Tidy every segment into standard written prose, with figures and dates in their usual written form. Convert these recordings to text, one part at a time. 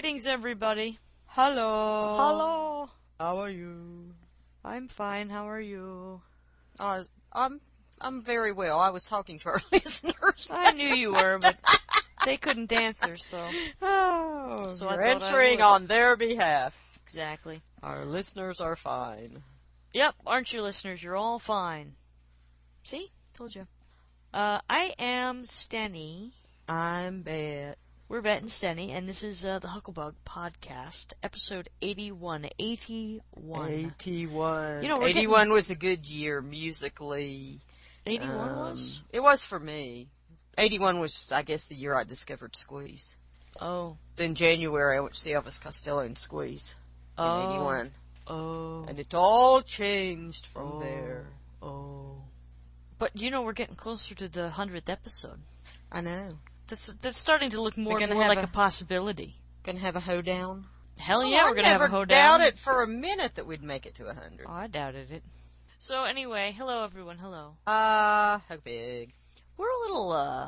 Greetings, everybody. Hello. Hello. How are you? I'm fine. How are you? I'm very well. I was talking to our listeners. I knew you were, but they couldn't answer, so. Oh, So you're I thought I answering would. on their behalf. Exactly. Our listeners are fine. Yep, aren't you, listeners? You're all fine. See? Told you. I am Stenny. I'm Bet. We're Bet and Stenny, and this is the Hucklebug Podcast, episode 81. 81. 81. You know, 81 was a good year musically. 81 was? It was for me. 81 was, I guess, the year I discovered Squeeze. Oh. In January, I went to see Elvis Costello and Squeeze in 81. Oh. And it all changed from there. Oh. But, you know, we're getting closer to the 100th episode. I know. That's starting to look more and more like a possibility. Gonna have a hoedown? Hell yeah, we're gonna have a hoedown. I never doubted for a minute that we'd make it to 100. Oh, I doubted it. So anyway, hello everyone, hello. How big? We're a little,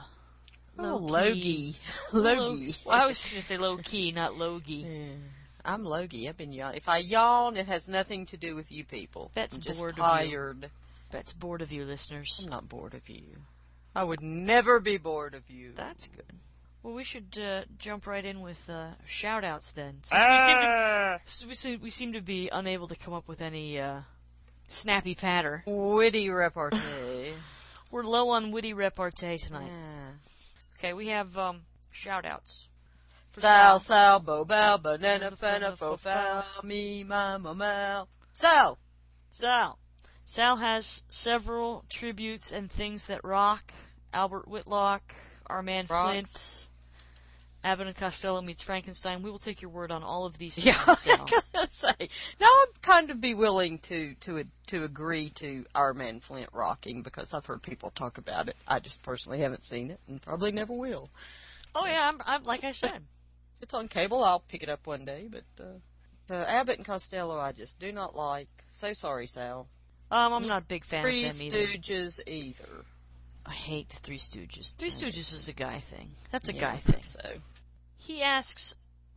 low-key. Low-key. Well, I was gonna say low-key, not low-key. Yeah. I'm low-key. I've been yawning. If I yawn, it has nothing to do with you people. Bet's I'm just bored tired. of you. Bet's bored of you, listeners. I'm not bored of you. I would never be bored of you. That's good. Well, we should jump right in with shout-outs then. Since we seem to be unable to come up with any snappy patter. Witty repartee. We're low on witty repartee tonight. Yeah. Okay, we have shout-outs. Sal, bo, bow, banana, fana, fo, foul, me, my, mow. Sal! Sal has several tributes and things that rock. Albert Whitlock, our man Flint, Abbott and Costello meets Frankenstein. We will take your word on all of these things. Yeah, I was gonna say. Now I'm kind of be willing to agree to our man Flint rocking because I've heard people talk about it. I just personally haven't seen it and probably never will. Oh yeah, I'm like I said. If it's on cable, I'll pick it up one day. But the Abbott and Costello, I just do not like. So sorry, Sal. I'm not a big fan of them either. Three Stooges either. I hate the Three Stooges. Three Stooges is a guy thing. That's a guy guy thing. thing. So he asks,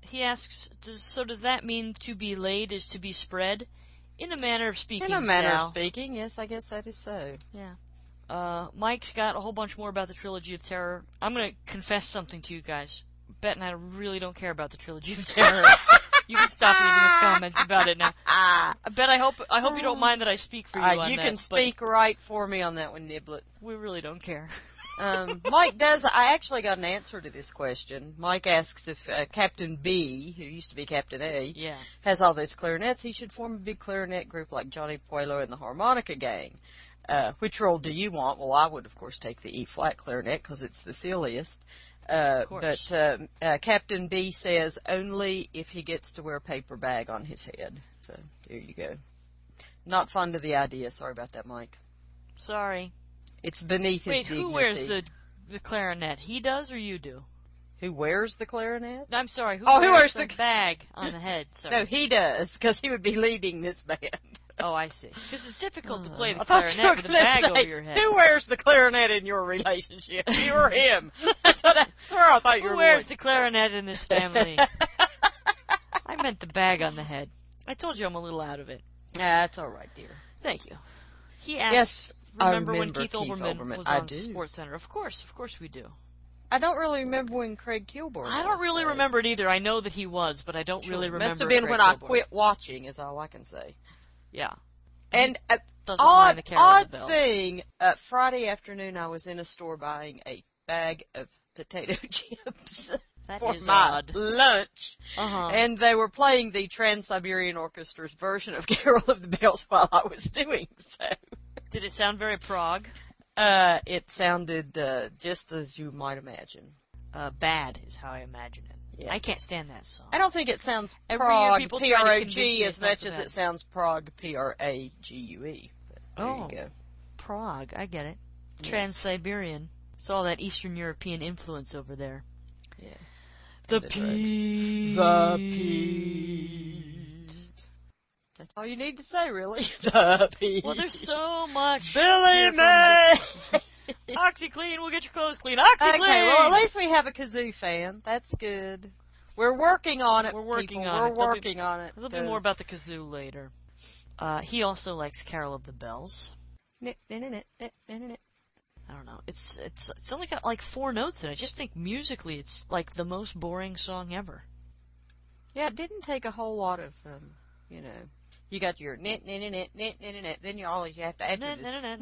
so does that mean to be laid is to be spread? In a manner of speaking, in a manner Sal. of speaking, yes, I guess that is so. Yeah. Mike's got a whole bunch more about the Trilogy of Terror. I'm gonna confess something to you guys. Bet and I really don't care about the Trilogy of Terror. You can stop leaving us comments about it now. I bet I hope you don't mind that I speak for you on that. You can speak right for me on that one, Niblet. We really don't care. Mike does. I actually got an answer to this question. Mike asks if Captain B, who used to be Captain A, has all those clarinets, he should form a big clarinet group like Johnny Puello and the Harmonica Gang. Which role do you want? Well, I would, of course, take the E-flat clarinet because it's the silliest. But Captain B says only if he gets to wear a paper bag on his head. So, there you go. Not fond of the idea. Sorry about that, Mike. Sorry. It's beneath his dignity. Who wears the clarinet? He does or you do? Who wears the clarinet? I'm sorry. Who wears the bag on the head? Sorry. No, he does, because he would be leading this band. Oh, I see. Because it's difficult to play the clarinet with a bag over your head. Who wears the clarinet in your relationship? You or him? That's where I thought you were Who wears the clarinet in this family? I meant the bag on the head. I told you I'm a little out of it. That's all right, dear. Thank you. He asks, yes, remember I when Keith Olbermann was on Sports Center? Of course we do. I don't really remember when Craig Kilborn was. I don't really remember it either. I know that he was, but I don't really remember. Must have been when I quit watching, is all I can say. Yeah. And odd thing, Friday afternoon I was in a store buying a bag of potato chips for my lunch. And they were playing the Trans-Siberian Orchestra's version of Carol of the Bells while I was doing so. Did it sound very prog? It sounded just as you might imagine. Bad is how I imagine it. Yes. I can't stand that song. I don't think it sounds prog, P-R-O-G, as much as it sounds prog, P-R-A-G-U-E. There you go. Prague, I get it. Yes. Trans-Siberian. It's all that Eastern European influence over there. Yes. The Pete. That's all you need to say, really. The Pete. Well, there's so much. Billy May! OxyClean will get your clothes clean. OxyClean! Okay, well, at least we have a kazoo fan. That's good. We're working on it. We're working people. on We're it. working on it. There'll be more about the kazoo later. He also likes Carol of the Bells. I don't know. It's only got like 4 notes in it. I just think musically it's like the most boring song ever. Yeah, it didn't take a whole lot of, you know. You got your then you have to add to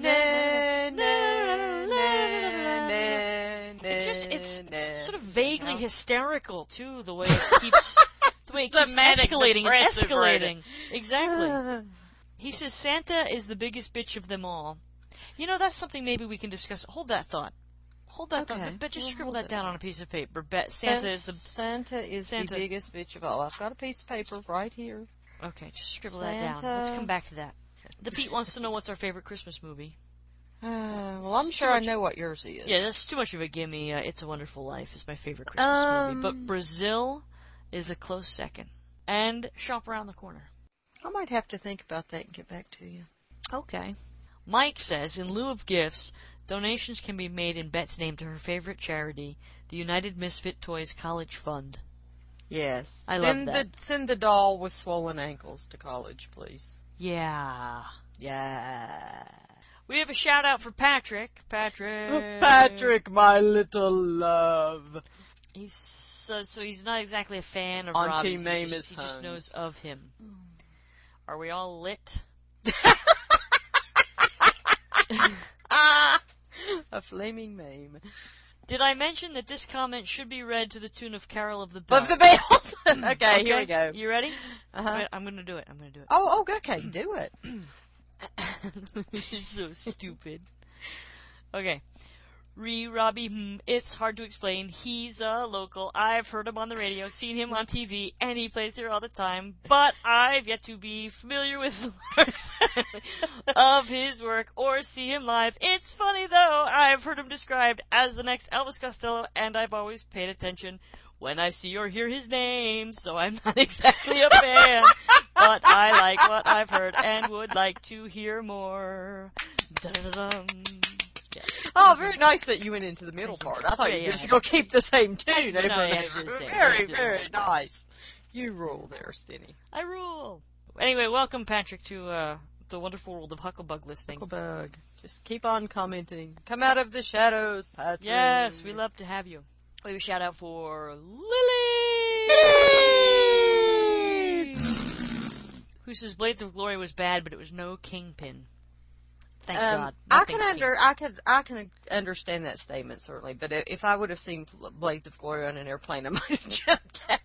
this. It's sort of vaguely hysterical too, the way it keeps escalating and escalating. Exactly. He says Santa is the biggest bitch of them all. You know, that's something maybe we can discuss. Hold that thought. Thought, but just scribble that down on a piece of paper. Santa is the biggest bitch of all. I've got a piece of paper right here. Okay, just scribble that down. Let's come back to that. The Pete wants to know what's our favorite Christmas movie. Well, I'm sure I know what yours is. Yeah, that's too much of a gimme. It's a Wonderful Life is my favorite Christmas movie. But Brazil is a close second. And Shop Around the Corner. I might have to think about that and get back to you. Okay. Mike says, in lieu of gifts, donations can be made in Bet's name to her favorite charity, the United Misfit Toys College Fund. Yes. I love that. Send the doll with swollen ankles to college, please. Yeah. Yeah. We have a shout out for Patrick. Patrick. Patrick, my little love. So he's not exactly a fan of Auntie Robbie's. Mame he is just knows of him. Are we all lit? A flaming meme. Did I mention that this comment should be read to the tune of Carol of the Bells? Of the Bells. Okay, here we go. You ready? Uh-huh. I'm going to do it. Oh, okay, do it. It's so stupid. Okay. Robbie, it's hard to explain. He's a local. I've heard him on the radio, seen him on TV, and he plays here all the time. But I've yet to be familiar with of his work or see him live. It's funny, though. I've heard him described as the next Elvis Costello, and I've always paid attention when I see or hear his name, so I'm not exactly a fan. But I like what I've heard and would like to hear more. Da-da-da-dum. Yeah. Oh, very nice that you went into the middle part. I thought you were just going to keep the same tune. Very, very nice. You rule there, Stinny. I rule. Anyway, welcome, Patrick, to the wonderful world of Hucklebug listening. Hucklebug. Just keep on commenting. Come out of the shadows, Patrick. Yes, we love to have you. We have a shout out for Lily! Who says Blades of Glory was bad, but it was no Kingpin. Thank God. I can understand that statement, certainly, but if I would have seen Blades of Glory on an airplane, I might have jumped out.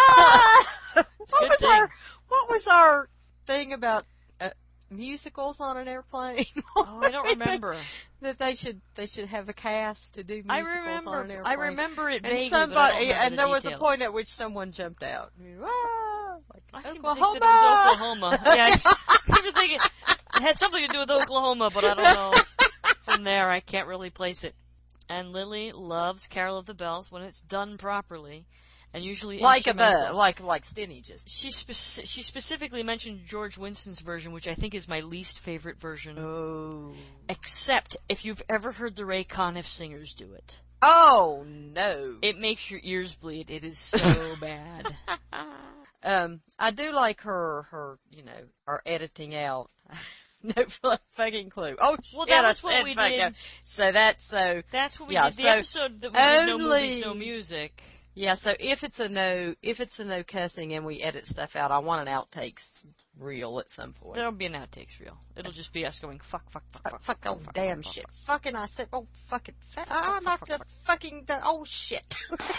What was our thing about musicals on an airplane? I don't remember. That they should have a cast to do musicals on an airplane. I remember it vaguely, and there was a point at which someone jumped out. I seem to think that it was Oklahoma. Yeah, I seem to think it had something to do with Oklahoma, but I don't know. From there, I can't really place it. And Lily loves Carol of the Bells when it's done properly, and usually like Stinny just. She specifically mentioned George Winston's version, which I think is my least favorite version. Oh. Except if you've ever heard the Ray Conniff singers do it. Oh no! It makes your ears bleed. It is so bad. I do like her, our editing out. No fucking clue. Oh, well, that's what we did. That's what we did. The episode that we did No Movies, No Music. Yeah, so if it's a no cussing and we edit stuff out, I want an outtakes reel at some point. There'll be an outtakes reel. It'll just be us going fuck, damn shit. Fucking I said, oh fucking, I'm not the fucking, oh shit.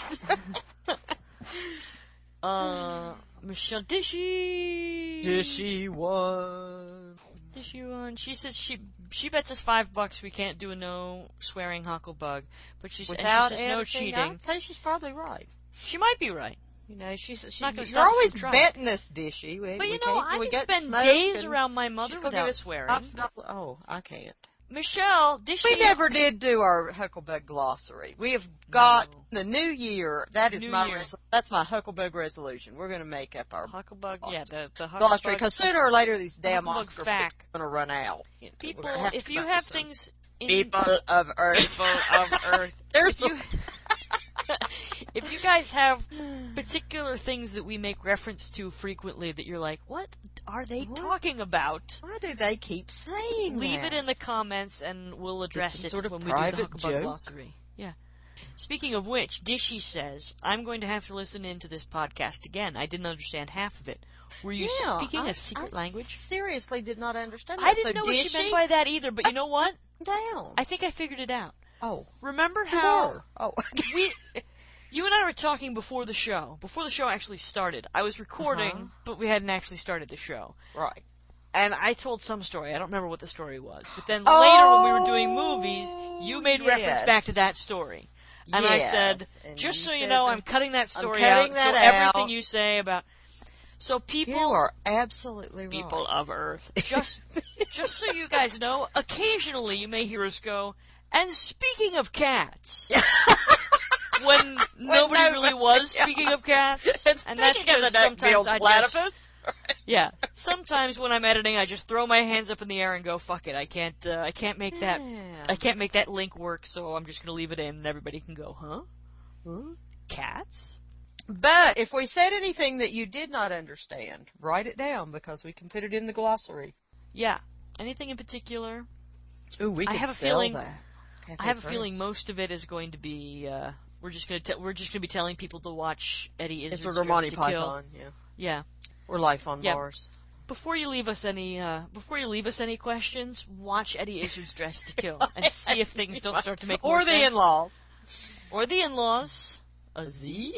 Michelle Dishy won. She says she bets us $5 we can't do a no swearing Hucklebug, but she says no cheating. I'd say she's probably right. She might be right. She's not going to stop. You're always betting us, Dishy. But I can spend days around my mother without swearing. Oh, I can't. Michelle, Dishy. We never did do our Hucklebug glossary. We have got the new year. That is that's my Hucklebug resolution. We're going to make up our Hucklebug. Yeah, the Hucklebug glossary, because sooner or later these damn Oscar picks are going to run out. People, if you have things, people of Earth, there's If you guys have particular things that we make reference to frequently that you're like, what are they talking about? Why do they keep saying Leave that? it in the comments and we'll address it sort of when we do the Huckleberg joke? Glossary. Yeah. Speaking of which, Dishy says, I'm going to have to listen into this podcast again. I didn't understand half of it. Were you speaking a secret language? I seriously did not understand that. I didn't know what she meant by that either, but you know what? Down. I think I figured it out. Oh. Remember how you and I were talking before the show actually started. I was recording, but we hadn't actually started the show. Right. And I told some story. I don't remember what the story was. But then later when we were doing movies, you made reference back to that story. And I said, just so you know, I'm cutting that story out. So everything you say about... So people... You are absolutely right. People of Earth. Just so you guys know, occasionally you may hear us go, and speaking of cats... when nobody really was speaking of cats. And that's because sometimes yeah. Sometimes when I'm editing, I just throw my hands up in the air and go, fuck it. I can't make that link work, so I'm just gonna leave it in and everybody can go, huh? Cats? But if we said anything that you did not understand, write it down because we can put it in the glossary. Yeah. Anything in particular? Ooh, we could sell that. I have a feeling most of it is going to be, we're just gonna be telling people to watch Eddie Izzard's Dressed to Kill. Yeah. Or Life on Mars. Before you leave us any questions, watch Eddie Izzard's Dressed to Kill and see if things don't start to make more sense. Or the in-laws. Or the in-laws. A Z?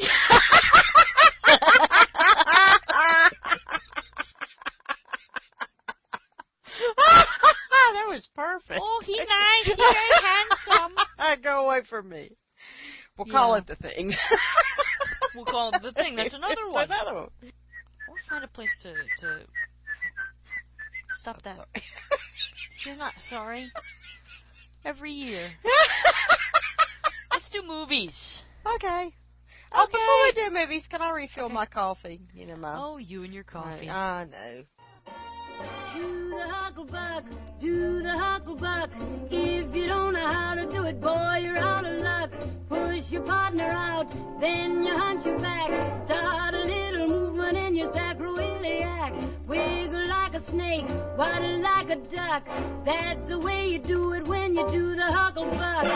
That was perfect. Oh, he's nice. He's very handsome. Go away from me. We'll call it the thing. We'll call it the thing. That's another one. Another one. Or find a place to stop that. Sorry. You're not sorry. Every year. Let's do movies. Okay. Oh, before we do movies, can I refill my coffee? You know, Oh, you and your coffee. I know. Do the hucklebuck, do the hucklebuck. If you don't know how to do it, boy, you're out of luck. Push your partner out, then you hunch your back. Start a little movement in your sacroiliac. Wiggle like a snake, waddle like a duck. That's the way you do it when you do the hucklebuck.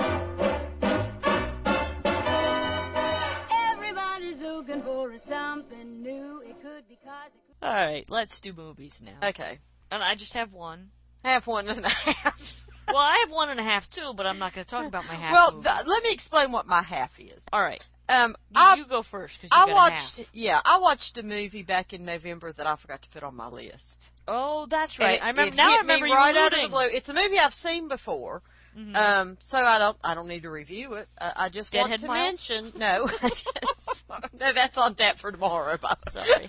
Everybody's looking for something new. It could be cause it could... All right, let's do movies now. Okay. And I just have one. Have 1.5. Well, I have 1.5 too, but I'm not going to talk about my half. Well, let me explain what my half is. All right. You go first because you got a half. Yeah, I watched a movie back in November that I forgot to put on my list. Oh, that's right. I remember. Now I remember you right out of the blue. It's a movie I've seen before. Mm-hmm. So I don't need to review it. I just want to mention. No, no, that's on tap for tomorrow. Sorry.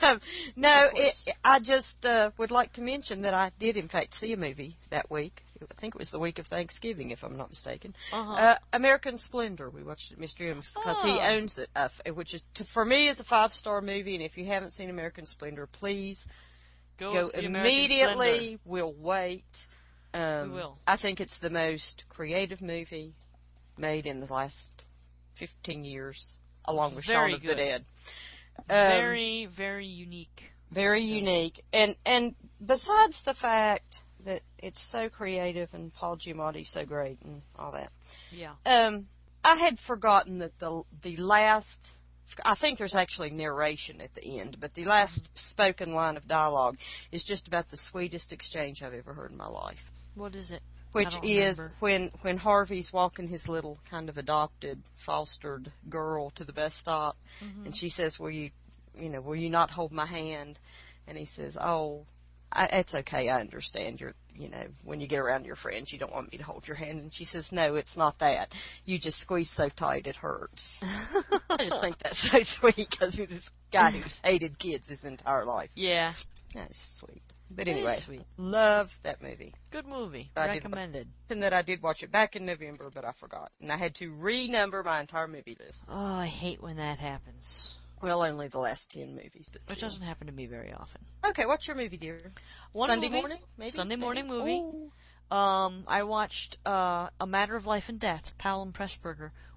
I just would like to mention that I did in fact see a movie that week. I think it was the week of Thanksgiving, if I'm not mistaken. American Splendor. We watched it, Mr. M's, because he owns it, which is for me is a 5-star movie. And if you haven't seen American Splendor, please go immediately. We'll wait. We will. I think it's the most creative movie made in the last 15 years, along with Shaun of the Dead. Very, very unique. Very unique. And besides the fact that it's so creative and Paul Giamatti's so great and all that. Yeah. I had forgotten that the last, I think there's actually narration at the end, but the last spoken line of dialogue is just about the sweetest exchange I've ever heard in my life. What is it? Which is when Harvey's walking his little kind of adopted, fostered girl to the bus stop, and she says, will you not hold my hand? And he says, it's okay, I understand. When you get around your friends, you don't want me to hold your hand. And she says, no, it's not that. You just squeeze so tight it hurts. I just think that's so sweet because he's this guy who's hated kids his entire life. Yeah. That's sweet. But anyway, love that movie. Good movie. Recommended. And that I did watch it back in November, but I forgot. And I had to renumber my entire movie list. Oh, I hate when that happens. Well, only the last 10 movies, but still. It doesn't happen to me very often. Okay, what's your movie, dear? Sunday morning, maybe? Sunday morning movie. I watched A Matter of Life and Death, Powell and Pressburger,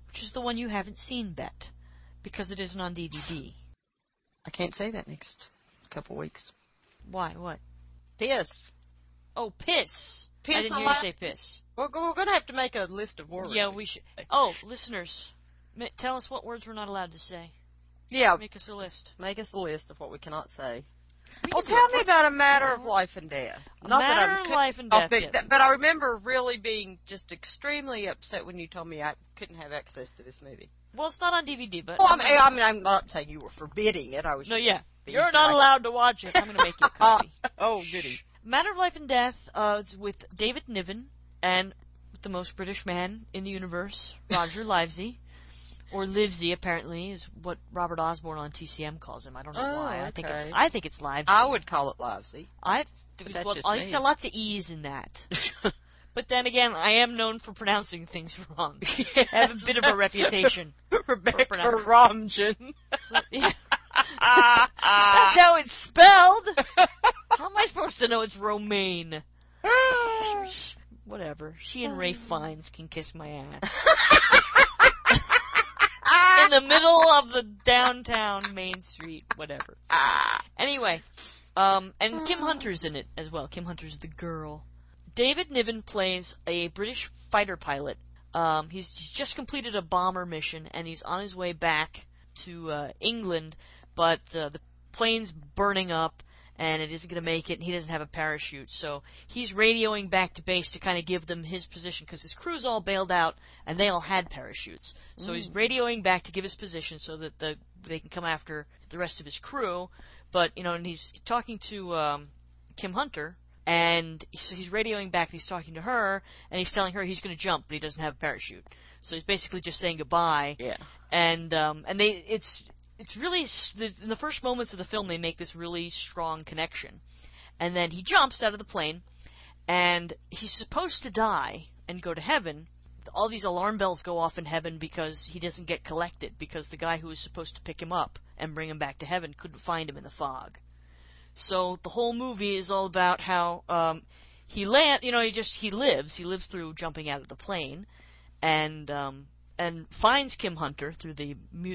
Which is the one you haven't seen, Bet, because it isn't on DVD. I can't say that next couple weeks. Why? What? Piss. Oh, piss. Piss. I didn't hear you say piss. We're going to have to make a list of words. Yeah, we should. Oh, listeners, tell us what words we're not allowed to say. Yeah. Make us a list. Make us a list of what we cannot say. Well, tell me about A Matter of Life and Death. Matter of Life and Death. But I remember really being just extremely upset when you told me I couldn't have access to this movie. Well, it's not on DVD, but... Well, I mean, I'm not saying you were forbidding it. I was just... No, yeah. You're not allowed to watch it. I'm going to make you a copy. Oh, goody. Matter of Life and Death is with David Niven and the most British man in the universe, Roger Livesey. Or Livesey, apparently, is what Robert Osborne on TCM calls him. I don't know why. Okay. I think it's Livesey. I would call it Livesey. He's got lots of E's in that. But then again, I am known for pronouncing things wrong. Yes. I have a bit of a reputation. Rebecca Romijn. So, yeah. That's how it's spelled. How am I supposed to know it's Romaine? Whatever. She and Ralph Fiennes can kiss my ass. In the middle of the downtown Main Street, whatever. Anyway, and Kim Hunter's in it as well. Kim Hunter's the girl. David Niven plays a British fighter pilot. He's just completed a bomber mission, and he's on his way back to England, but the plane's burning up, and it isn't going to make it, and he doesn't have a parachute. So he's radioing back to base to kind of give them his position, because his crew's all bailed out, and they all had parachutes. So he's radioing back to give his position so that they can come after the rest of his crew. But, and he's talking to Kim Hunter, and so he's radioing back, and he's talking to her, and he's telling her he's going to jump, but he doesn't have a parachute. So he's basically just saying goodbye. Yeah. And it's really, in the first moments of the film, they make this really strong connection. And then he jumps out of the plane, and he's supposed to die and go to heaven. All these alarm bells go off in heaven because he doesn't get collected, because the guy who was supposed to pick him up and bring him back to heaven couldn't find him in the fog. So the whole movie is all about how he lives through jumping out of the plane, and finds Kim Hunter through the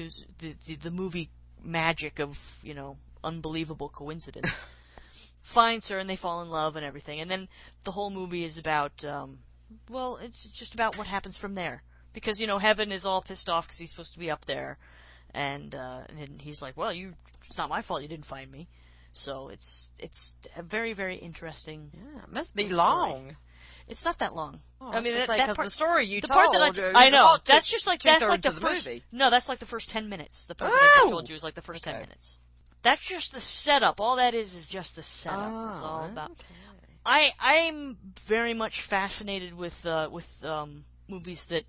movie magic of, unbelievable coincidence. Finds her, and they fall in love and everything. And then the whole movie is about, it's just about what happens from there. Because, heaven is all pissed off because he's supposed to be up there. And he's like, well, it's not my fault you didn't find me. So it's a very, very interesting. Yeah, it must be long. It's not that long. Oh, I mean, that part, the story you the told. Part that I know. That's like the first. Movie. No, that's like the first 10 minutes. The part that I just told you is like the first 10 minutes. That's just the setup. All that is just the setup. It's all about. Okay. I'm very much fascinated with movies that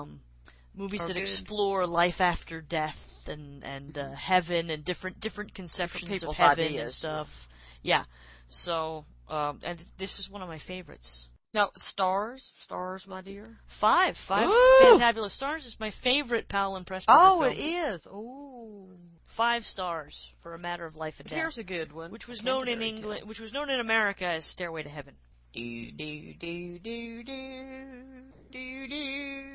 explore life after death and heaven and different conceptions of heaven and stuff. Yeah. So and this is one of my favorites. Now, Stars, my dear. 5 Fantabulous Stars is my favorite Powell and Pressburger film. Oh, it is. Ooh. 5 stars for A Matter of Life and Death. Here's a good one. Which was known in England, which was known in America as Stairway to Heaven. Do do do do do do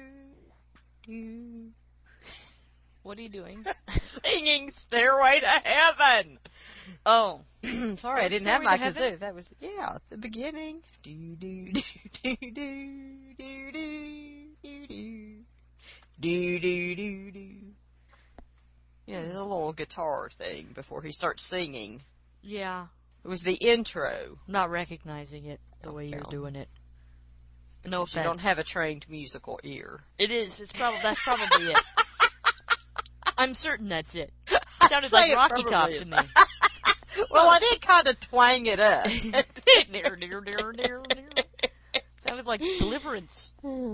do. What are you doing? Singing Stairway to Heaven. Oh. Sorry, I didn't have my kazoo. That was, the beginning. Do do do do do do do do do do do. Yeah, there's a little guitar thing before he starts singing. Yeah. It was the intro. Not recognizing it the way you're doing it. No offense. You don't have a trained musical ear. It is. That's probably it. I'm certain that's it. It sounded like Rocky Top to me. Well, I did kind of twang it up. Sounded like Deliverance.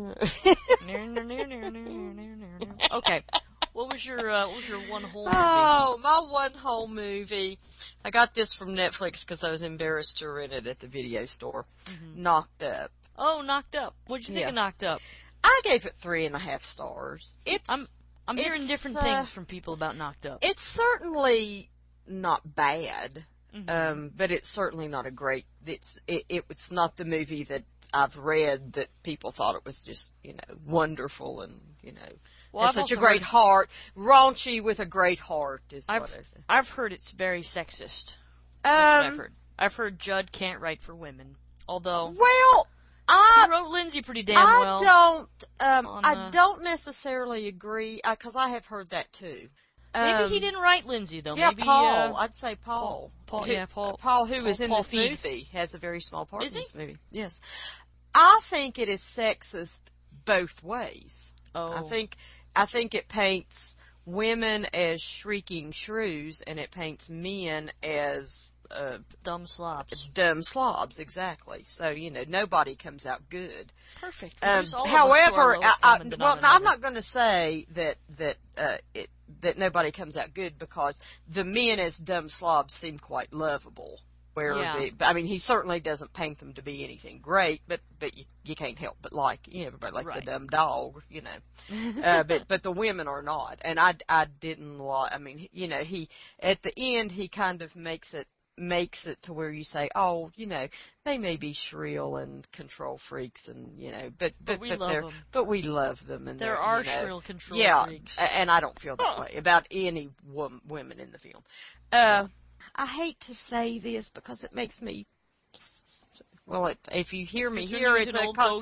Okay. What was your one whole movie? Oh, my one whole movie. I got this from Netflix because I was embarrassed to rent it at the video store. Mm-hmm. Knocked Up. Oh, Knocked Up. What'd you think of Knocked Up? I gave it 3.5 stars. I'm hearing different things from people about Knocked Up. It's certainly not bad, mm-hmm. But it's certainly not a great. It's not the movie that I've read that people thought it was just wonderful and Well, has such a great heart. Raunchy with a great heart is what I say. I've heard it's very sexist. That's what I've heard. I've heard Judd can't write for women. Although, well, he wrote Lindsay pretty damn well. I don't necessarily agree, because I have heard that too. Maybe he didn't write Lindsay, though. Yeah, maybe, Paul. I'd say Paul. Paul, who is in this movie, has a very small part in this movie. Yes. I think it is sexist both ways. Oh. I think it paints women as shrieking shrews, and it paints men as dumb slobs. Dumb slobs, exactly. So, nobody comes out good. Perfect. However, I'm not going to say that nobody comes out good, because the men as dumb slobs seem quite lovable. He certainly doesn't paint them to be anything great, but you can't help but everybody likes a dumb dog, but the women are not. And I didn't like, he, at the end, he kind of makes it to where you say, oh, they may be shrill and control freaks, and but we love them, and there are shrill control freaks. And I don't feel that way about any women in the film. I hate to say this because it makes me, if you hear me here, it's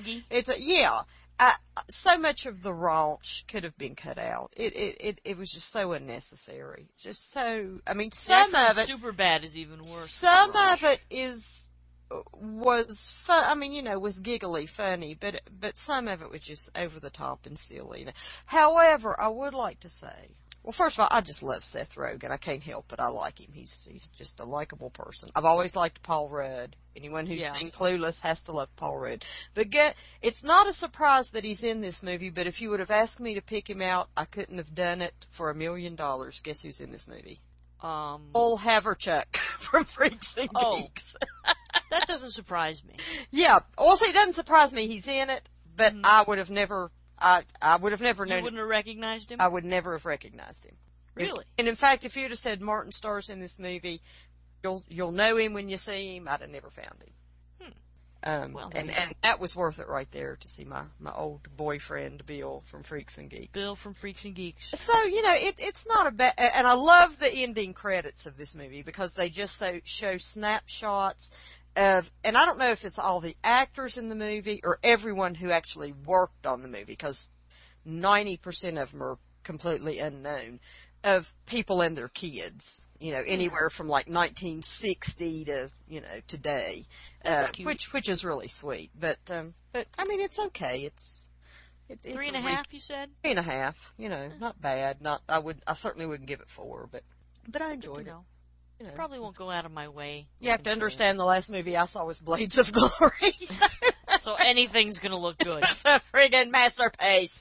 so much of the raunch could have been cut out. It was just so unnecessary. Just so, some of it. Superbad is even worse. Some of it was fun. Was giggly funny, but some of it was just over the top and silly. However, I would like to say, well, first of all, I just love Seth Rogen. I can't help it. I like him. He's just a likable person. I've always liked Paul Rudd. Anyone who's seen Clueless has to love Paul Rudd. But it's not a surprise that he's in this movie, but if you would have asked me to pick him out, I couldn't have done it for $1 million. Guess who's in this movie? Paul Haverchuck from Freaks and Geeks. That doesn't surprise me. Yeah. Also, it doesn't surprise me he's in it, but I would have never... I would have never known. You wouldn't have recognized him? I would never have recognized him. Really? And in fact, if you'd have said Martin stars in this movie, you'll know him when you see him, I'd have never found him. And that was worth it right there to see my old boyfriend Bill from Freaks and Geeks. Bill from Freaks and Geeks. So, it's not a bad, and I love the ending credits of this movie because they just show snapshots and I don't know if it's all the actors in the movie or everyone who actually worked on the movie, because 90% of them are completely unknown, of people and their kids, anywhere from like 1960 to, today, which is really sweet. But it's okay. It's 3.5, you said? 3.5, not bad. I certainly wouldn't give it 4, but I enjoyed it. Probably won't go out of my way. You have to understand the last movie I saw was Blades of Glory. So anything's gonna look good. It's a friggin' masterpiece.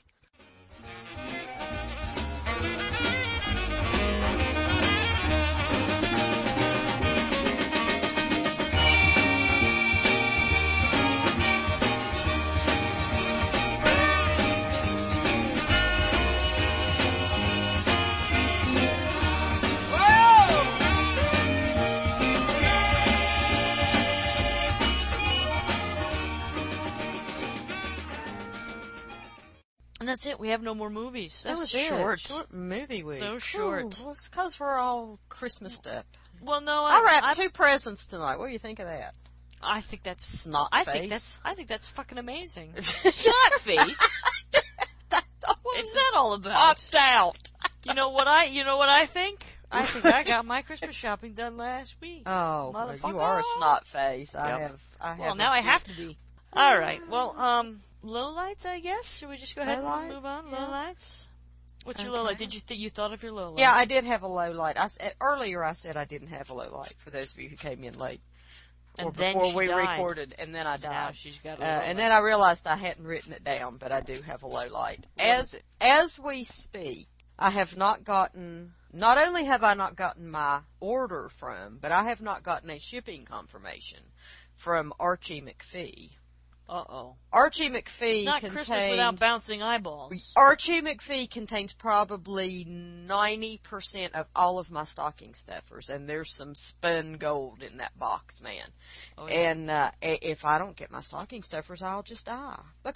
And that's it. We have no more movies. That was short movie week. So short. Well, it's because we're all Christmased up. Well, no, I wrapped 2 presents tonight. What do you think of that? I think that's snot face. I think that's fucking amazing. Snot face. What's that all about? Opt out. You know what I think? I think I got my Christmas shopping done last week. Oh, you are a snot face. Yep. Well, now I have to be. All right. Well, lowlights, I guess. Should we just go ahead and move on? Yeah. Lowlights. What's your lowlight? Did you thought of your lowlight? Yeah, I did have a lowlight. Earlier I said I didn't have a lowlight, for those of you who came in late. And before we died. Recorded, and then I died. Now she's got a lowlight. And then I realized I hadn't written it down, but I do have a lowlight. As we speak, I have not only have I not gotten my order from, but I have not gotten a shipping confirmation from Archie McPhee. Uh-oh. Archie McPhee It's not Christmas without bouncing eyeballs. Archie McPhee contains probably 90% of all of my stocking stuffers, and there's some spun gold in that box, man. Oh, yeah. And if I don't get my stocking stuffers, I'll just die. Because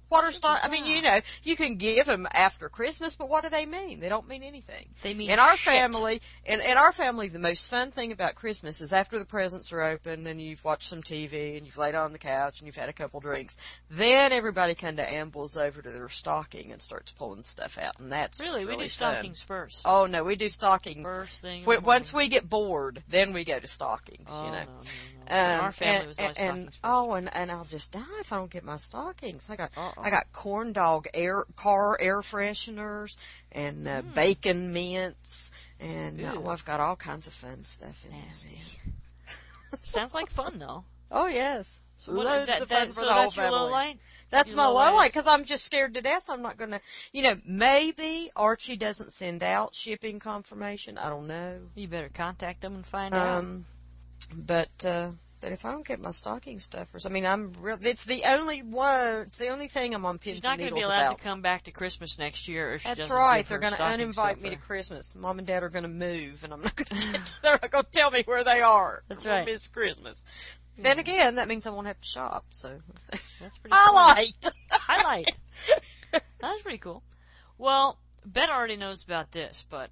What are I mean, you know, you can give them after Christmas, but what do they mean? They don't mean anything. They mean in our shit. family. In our family, the most fun thing about Christmas is after the presents are open and you've watched some TV and you've laid on the couch and you've had a couple drinks, then everybody kind of ambles over to their stocking and starts pulling stuff out, and that's really we do fun. stockings first. Oh no, we do stockings first thing. Once we get bored, then we go to stockings. Oh, you know. No. Our family was always stockings first. Oh, and I'll just die if I don't get my stockings. I got corn dog car air fresheners and bacon mints, and I've got all kinds of fun stuff in there. Sounds like fun though. Oh yes, so loads of fun for the whole family. Your low light? That's my low light because I'm just scared to death. I'm not gonna, you know, maybe Archie doesn't send out shipping confirmation. I don't know. You better contact them and find out. But if I don't get my stocking stuffers, I mean, it's the only one. It's the only thing I'm on pins and needles about. She's not going to be allowed to come back to Christmas next year if she doesn't. That's right. They're going to uninvite me to Christmas. Mom and Dad are going to move, and I'm not going to get. They're not going to tell me where they are. That's right. I'll miss Christmas. Yeah. Then again, that means I won't have to shop. So that's pretty. Highlight. That's pretty cool. Well, Bet already knows about this, but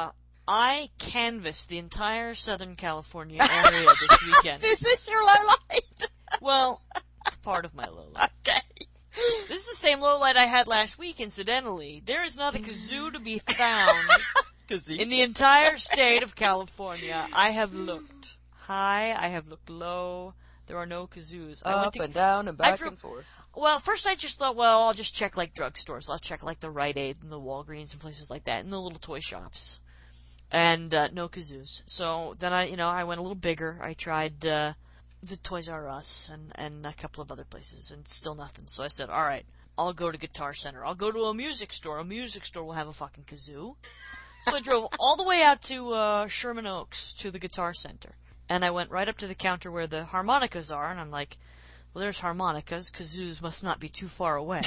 I canvassed the entire Southern California area this weekend. This is your low light? Well, it's part of my low light. Okay. This is the same low light I had last week, incidentally. There is not a kazoo to be found in the entire state of California. I have looked high, I have looked low. There are no kazoos. Up and down and back and forth. Well, first I just thought, well, I'll just check like drugstores. I'll check like the Rite Aid and the Walgreens and places like that, and the little toy shops. And no kazoos. So then I went a little bigger. I tried the Toys R Us and a couple of other places, and still nothing. So I said, all right, I'll go to Guitar Center. I'll go to a music store. A music store will have a fucking kazoo. So I drove all the way out to Sherman Oaks to the Guitar Center, and I went right up to the counter where the harmonicas are, and I'm like, well, there's harmonicas. Kazoos must not be too far away.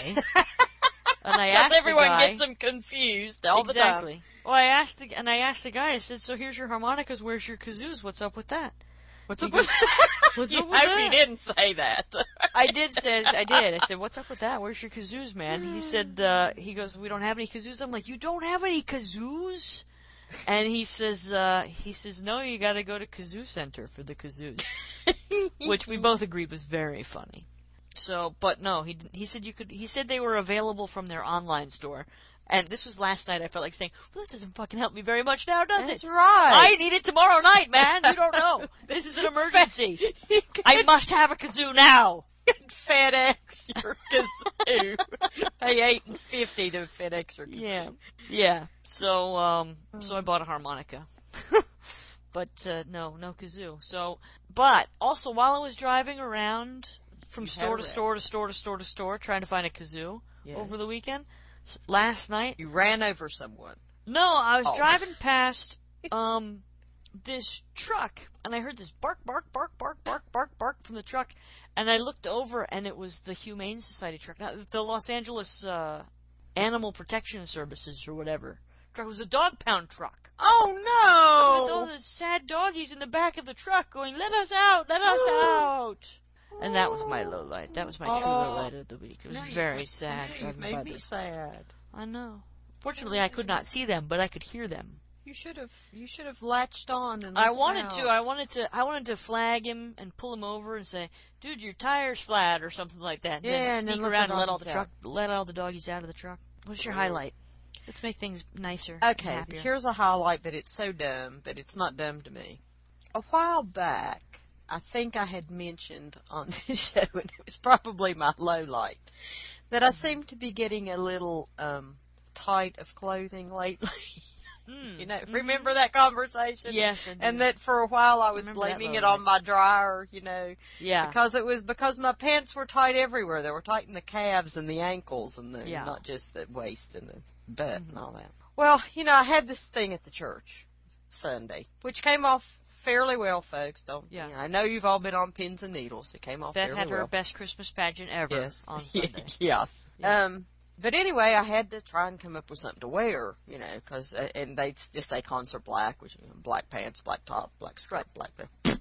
And I asked everyone the guy, gets them confused all the time. Exactly. Well, I asked the guy, I said, so here's your harmonicas, where's your kazoos? What's up with that? What's up with that? You didn't say that. I did. I said, what's up with that? Where's your kazoos, man? He said, he goes, we don't have any kazoos. I'm like, you don't have any kazoos? And he says, no, you gotta go to Kazoo Center for the kazoos. Which we both agreed was very funny. So, but no, he said they were available from their online store. And this was last night. I felt like saying, well, that doesn't fucking help me very much now, does it? That's right. I need it tomorrow night, man. You don't know. This is an emergency. I must have a kazoo now. FedEx your kazoo. Pay $8.50 to FedEx your kazoo. Yeah. So I bought a harmonica. But, no kazoo. So, but also while I was driving around from store to store trying to find a kazoo over the weekend, last night. You ran over someone. No, I was driving past, this truck, and I heard this bark from the truck, and I looked over, and it was the Humane Society truck. Now, the Los Angeles, Animal Protection Services or whatever. Truck was a dog pound truck. Oh no! With all the sad doggies in the back of the truck going, let us out! And that was my low light. That was my true low light of the week. It was very sad. You've made me sad. I know. Fortunately, I could not see them, but I could hear them. You should have latched on and I wanted to flag him and pull him over and say, dude, your tire's flat or something like that. And then sneak around and let all the doggies out of the truck. What's your highlight? Let's make things nicer. Okay, here's a highlight, but it's so dumb, but it's not dumb to me. A while back, I think I had mentioned on this show, and it was probably my low light, that I seem to be getting a little tight of clothing lately. You know, remember that conversation? Yes, I do. And that for a while I was blaming it on my dryer, you know. Yeah. Because my pants were tight everywhere. They were tight in the calves and the ankles and not just the waist and the butt and all that. Well, you know, I had this thing at the church Sunday, which came off fairly well, folks. I know you've all been on pins and needles. It came off fairly well. Beth had her best Christmas pageant ever on Sunday. Yes. Yeah. But anyway, I had to try and come up with something to wear, you know, and they just say concert black, which, black pants, black top, black skirt, black belt.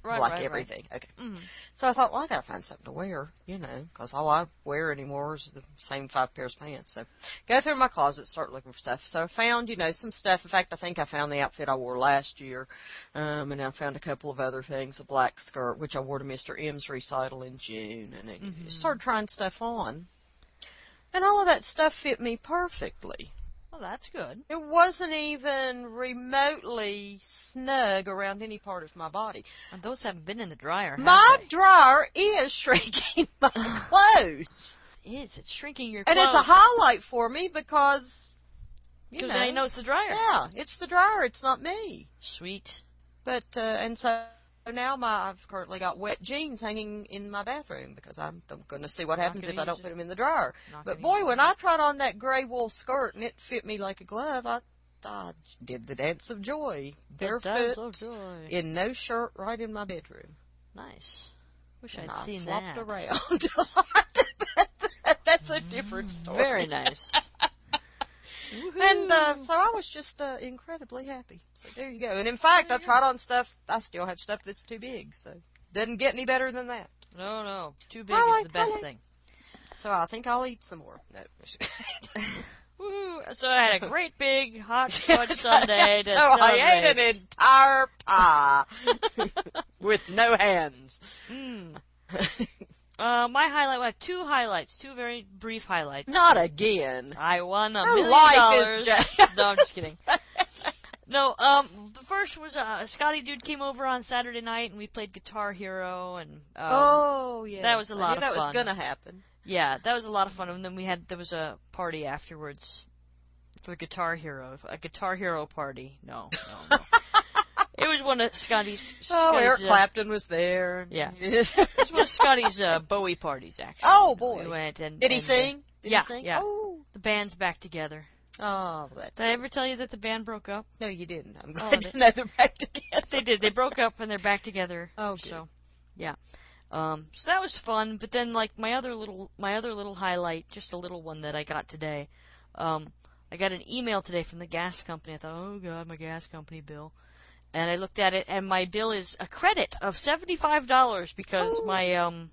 Like everything. Right. Okay. Mm-hmm. So I thought, well, I gotta find something to wear, because all I wear anymore is the same 5 pairs of pants. So go through my closet, start looking for stuff. So I found, some stuff. In fact, I think I found the outfit I wore last year. And I found a couple of other things, a black skirt, which I wore to Mr. M's recital in June, and I started trying stuff on. And all of that stuff fit me perfectly. Well, that's good. It wasn't even remotely snug around any part of my body. And those haven't been in the dryer, My dryer is shrinking my clothes. It is. It's shrinking your clothes. And it's a highlight for me because, Because now you know it's the dryer. Yeah, it's the dryer. It's not me. Sweet. But, and so now I've currently got wet jeans hanging in my bathroom because I'm going to see what happens if I don't put them in the dryer. But boy, when I tried on that gray wool skirt and it fit me like a glove, I did the dance of joy. Barefoot, in no shirt, right in my bedroom. Nice. Wish I'd I seen flopped that. around a lot. That's a different story. Very nice. And so I was just incredibly happy. So there you go. And in fact, I tried on stuff. I still have stuff that's too big. So doesn't get any better than that. No. Too big is the best thing. So I think I'll eat some more. No. Woo! So I had a great big hot fudge sundae to so celebrate. I ate an entire pie with no hands. My highlight, I have 2 highlights, 2 very brief highlights. Not again. I won $1 Her million. life is just... No, I'm just kidding. No, the first was, Scotty Dude came over on Saturday night and we played Guitar Hero and, oh, yeah. That was a lot of fun. That was gonna happen. Yeah, that was a lot of fun. And then there was a party afterwards for Guitar Hero, a Guitar Hero party. No. It was one of Scotty's Eric Clapton was there. Yeah. It was one of Scotty's Bowie parties, actually. Oh, boy. We went and... Did he sing? Did he sing? Yeah. Oh. The band's back together. Oh, that's... Did I ever tell you that the band broke up? No, you didn't. I'm glad to know they're back together. They did. They broke up and they're back together. Oh, good. So, yeah. So that was fun. But then, like, my other little highlight, just a little one that I got today. I got an email today from the gas company. I thought, oh God, my gas company bill. And I looked at it, and my bill is a credit of $75 because my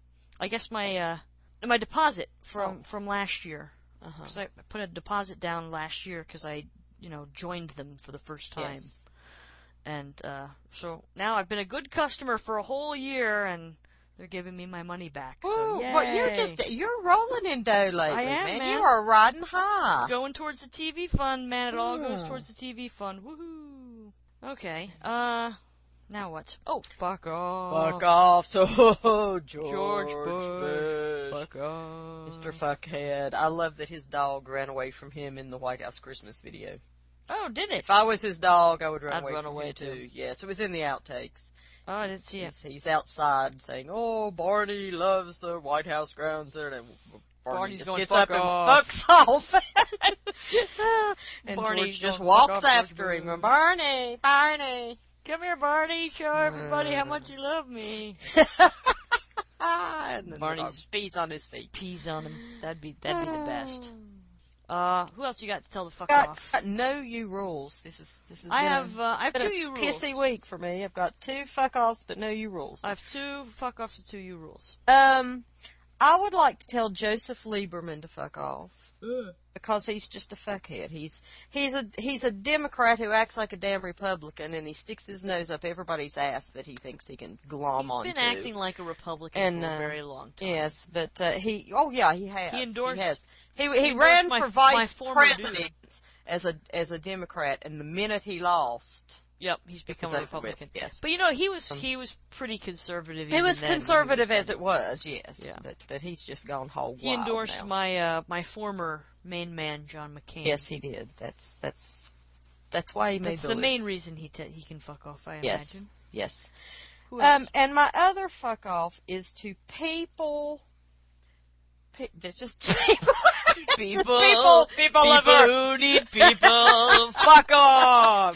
deposit from last year. Because I put a deposit down last year because I, joined them for the first time. Yes. And so now I've been a good customer for a whole year, and they're giving me my money back. So yay. Well, you're rolling in dough lately, I am, man. You are riding high. Going towards the TV fund, man. It all goes towards the TV fund. Woohoo! Okay. Now what? Oh, fuck off. Fuck off. So, George Bush. Fuck off. Mr. Fuckhead. I love that his dog ran away from him in the White House Christmas video. Oh, did it? If I was his dog, I would run I'd away run from away him too. Yes, it was in the outtakes. Oh, I didn't see it. He's outside saying, "Oh, Barney loves the White House grounds," and Barney just gets up and fucks off. And Barney George just walks after him. Barney. Come here, Barney. Show everybody how much you love me. And then Barney pees on his feet. Pees on him. That'd be the best. Who else you got to tell the fuck off? No you rules. This is. I have 2 you rules. Pissy week for me. I've got 2 fuck offs, but no you rules. I have 2 fuck offs and 2 you rules. I would like to tell Joseph Lieberman to fuck off. Because he's just a fuckhead. He's a Democrat who acts like a damn Republican, and he sticks his nose up everybody's ass that he thinks he can glom onto. He's been acting like a Republican for a very long time. Yes, but he has. He endorsed. He ran for vice president as a Democrat, and the minute he lost. Yep, he's become a Republican. Yes. But he was pretty conservative. He was conservative as it was, yes. Yeah. But he's just gone whole wild. He endorsed now. my former main man, John McCain. Yes, he did. That's why he made the list. That's the main reason he can fuck off, I imagine. Yes. Who else? And my other fuck off is to people. Just people. People who need people. Fuck off.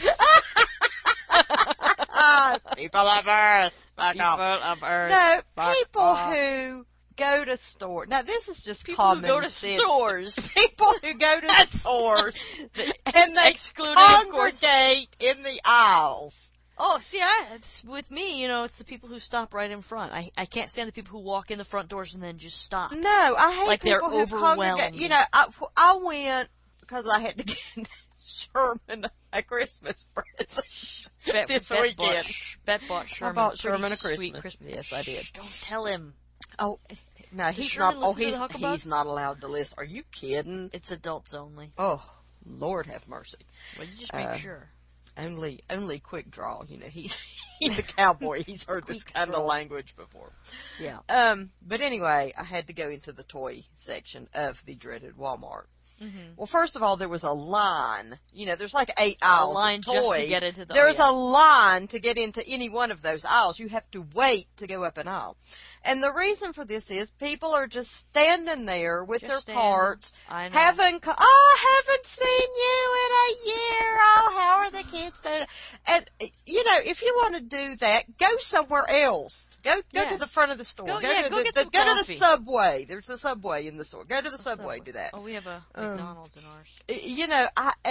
People of Earth. Fuck people off. of Earth. No, fuck people off. who go to stores. Now, this is just people common who go to sense. stores. People who go to stores and they Excluding, congregate in the aisles. Oh, see, it's with me, you know, it's the people who stop right in front. I can't stand the people who walk in the front doors and then just stop. No, I hate like people they're who've overwhelmed. You know, I went because I had to get Sherman a Christmas present this weekend. Bet bought Sherman. I bought Sherman a Christmas. Yes, I did. Don't tell him. Oh, no, he's not. Oh, he's not allowed to listen. Are you kidding? It's adults only. Oh, Lord have mercy. Well, you just make sure. Only Quick Draw. You know, he's a cowboy. He's heard this kind of language before. Yeah. But anyway, I had to go into the toy section of the dreaded Walmart. Mm-hmm. Well, first of all, there was a line. You know, there's like 8 aisles of toys. Just to get into There's a line to get into any one of those aisles. You have to wait to go up an aisle. And the reason for this is people are just standing there with their carts. I know. I haven't seen you in a year. Oh, how are the kids doing? And, you know, if you want to do that, go somewhere else. Go to the front of the store. Go to the Subway. There's a Subway in the store. Go to the Subway. Do that. Oh, we have a McDonald's in ours. You know,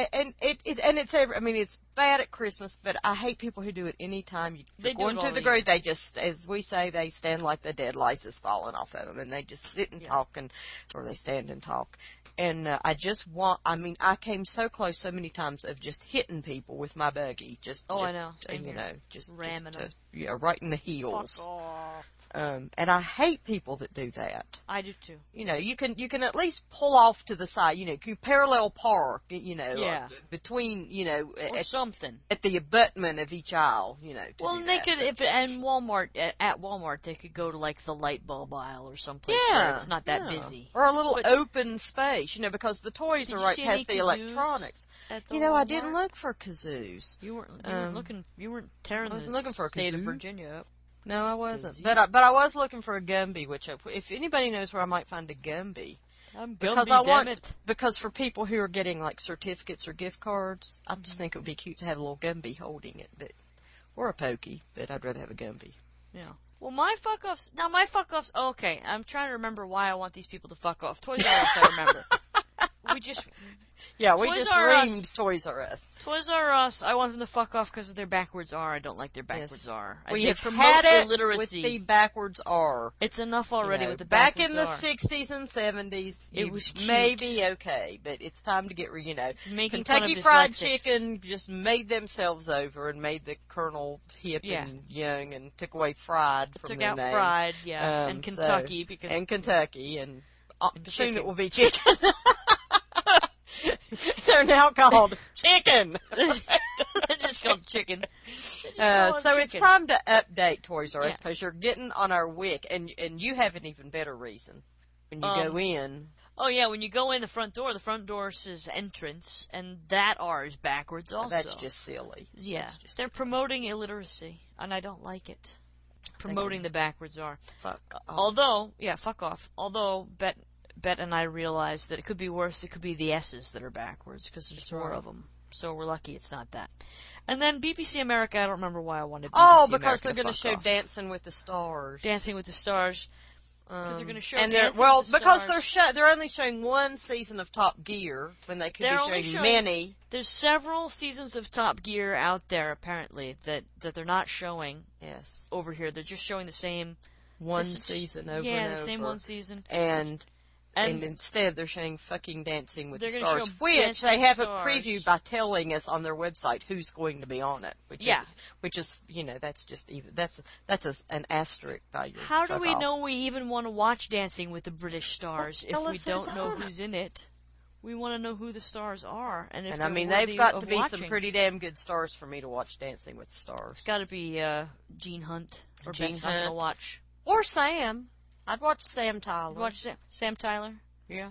it's bad at Christmas, but I hate people who do it any time you're going to the grocery. They just, as we say, they stand like the dead lice is falling off of them, and they just sit and talk, or they stand and talk. And I came so close so many times of just hitting people with my buggy, I know. Just ramming them. Yeah, right in the heels. Fuck off. And I hate people that do that. I do too. You know, you can at least pull off to the side. You know, you parallel park. You know, between or something at the abutment of each aisle. You know. They could at Walmart they could go to like the light bulb aisle or someplace where it's not that busy, or a little open space. You know, because the toys are right past the electronics. You know, I didn't look for kazoos. You weren't looking. You weren't tearing. I wasn't looking for a state kazoo. of Virginia up. No, I wasn't. But I was looking for a Gumby, which if anybody knows where I might find a Gumby. Because for people who are getting like certificates or gift cards, I just think it would be cute to have a little Gumby holding it, or a Pokey, but I'd rather have a Gumby. Yeah. Well, my fuck-offs, okay, I'm trying to remember why I want these people to fuck off. Toys R Us, I remember. we just reamed Toys R Us. Toys R Us, I want them to fuck off because of their backwards R. I don't like their backwards R. We have had it illiteracy with the backwards R. It's enough already with the backwards R. Back in the 60s and 70s, it was cute. Maybe okay, but it's time to get, making Kentucky Fried Chicken just made themselves over and made the Colonel hip and young and took away fried from their name. Took out fried, and Kentucky and soon it will be chicken. They're now called chicken. They're just called chicken. It's time to update Toys R Us because you're getting on our wick, and you have an even better reason when you go in. Oh yeah, when you go in the front door says entrance, and that R is backwards also. That's just silly. Yeah, they're promoting illiteracy, and I don't like it. Promoting the backwards R. Fuck off. Fuck off. Although, Bet and I realized that it could be worse. It could be the S's that are backwards because there's more of them. So we're lucky it's not that. And then BBC America, I don't remember why I wanted BBC America. Oh, because they're going to show Dancing with the Stars. Dancing with the Stars. Because they're going to show they're only showing one season of Top Gear when they could be showing many. There's several seasons of Top Gear out there apparently that they're not showing. Yes. Over here, they're just showing the same season over and over. Yeah, the same one season. And instead, they're showing fucking Dancing with the Stars, which they have a preview by telling us on their website who's going to be on it. Which is that's just that's an asterisk by your. How do we know we even want to watch Dancing with the British Stars if we don't know who's in it? We want to know who the stars are, and if they've got to be some pretty damn good stars for me to watch Dancing with the Stars. It's got to be Gene Hunt or Gene Hunt. Not gonna watch. Or Sam. I'd watch Sam Tyler. Watch Sam Tyler? Yeah.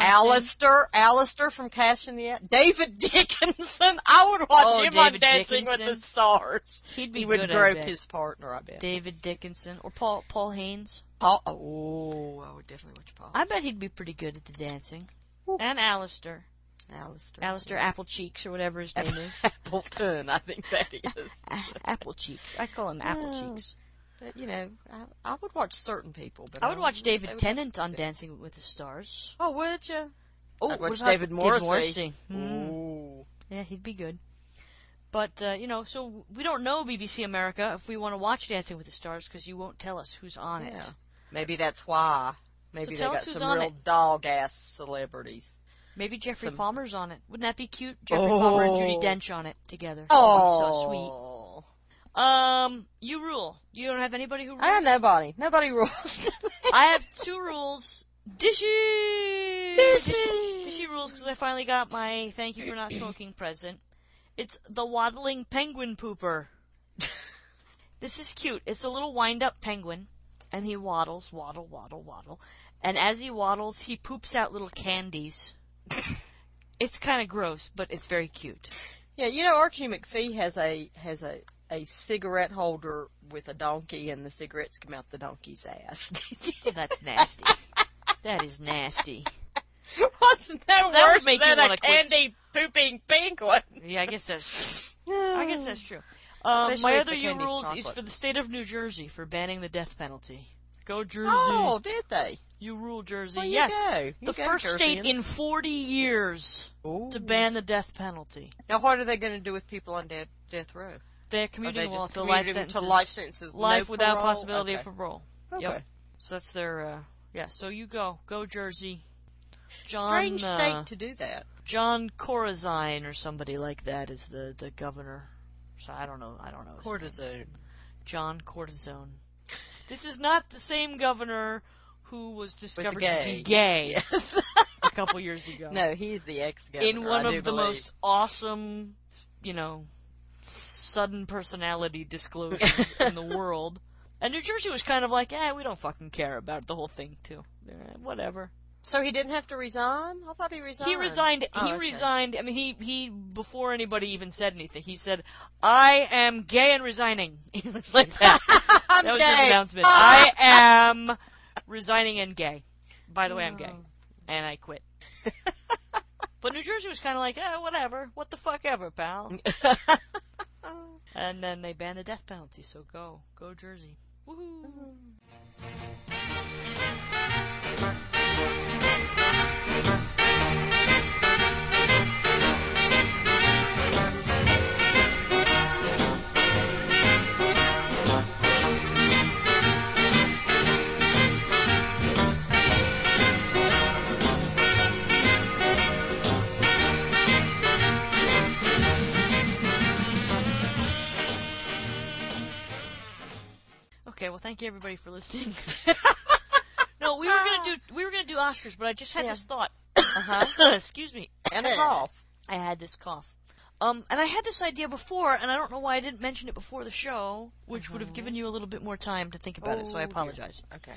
Alistair from Cash in the Attic. David Dickinson. I would watch him on Dancing with the Stars. He would grope his partner, I bet. David Dickinson. Or Paul Haynes. I would definitely watch Paul. I bet he'd be pretty good at the dancing. Ooh. And Alistair. Alistair Apple Cheeks or whatever his name is. Appleton, I think that is. Apple Cheeks. I call him Apple Cheeks. But, I would watch certain people. But I would watch David Tennant on Dancing with the Stars. Oh, would you? Oh, I'd watch David Morrissey. Ooh. Yeah, he'd be good. But, so we don't know BBC America if we want to watch Dancing with the Stars because you won't tell us who's on it. Maybe that's why. Maybe they got some real dog-ass celebrities. Maybe Jeffrey Palmer's on it. Wouldn't that be cute? Jeffrey Palmer and Judi Dench on it together. Oh. So sweet. You rule. You don't have anybody who rules? I have nobody. Nobody rules. I have 2 rules. Dishy! Dishy rules because I finally got my thank you for not smoking present. It's the waddling penguin pooper. This is cute. It's a little wind-up penguin, and he waddles, waddle, waddle, waddle. And as he waddles, he poops out little candies. It's kind of gross, but it's very cute. Yeah, Archie McPhee has a cigarette holder with a donkey, and the cigarettes come out the donkey's ass. Oh, that's nasty. That is nasty. Wasn't that worse make than you a candy-pooping penguin? Yeah, I guess that's true. My other U rules is for the state of New Jersey for banning the death penalty. Go Jersey. Oh, did they? You rule Jersey. Well, yes. You the first state in 40 years to ban the death penalty. Now, what are they going to do with people on death row? They're commuting to life sentences. Life without possibility of parole. Okay. Yep. So that's their, so you go. Go Jersey. John, strange state to do that. John Corazine or somebody like that is the governor. So I don't know. Cortisone. John Cortisone. This is not the same governor who was discovered to be gay a couple years ago. No, he's the ex-governor. In one of the most awesome, sudden personality disclosures in the world. And New Jersey was kind of like, we don't fucking care about the whole thing, too. Whatever. So he didn't have to resign? I thought he resigned. He resigned. Resigned. I mean, he before anybody even said anything, he said, "I am gay and resigning." It was like that. That was his announcement. I am resigning and gay. By the way, I'm gay. And I quit. But New Jersey was kind of like, whatever. What the fuck ever, pal. And then they banned the death penalty, so go Jersey. Woohoo. Okay, well, thank you everybody for listening. No, we were gonna do Oscars, but I just had this thought. Excuse me. And a cough. I had this cough. And I had this idea before, and I don't know why I didn't mention it before the show, which would have given you a little bit more time to think about it, so I apologize. Okay.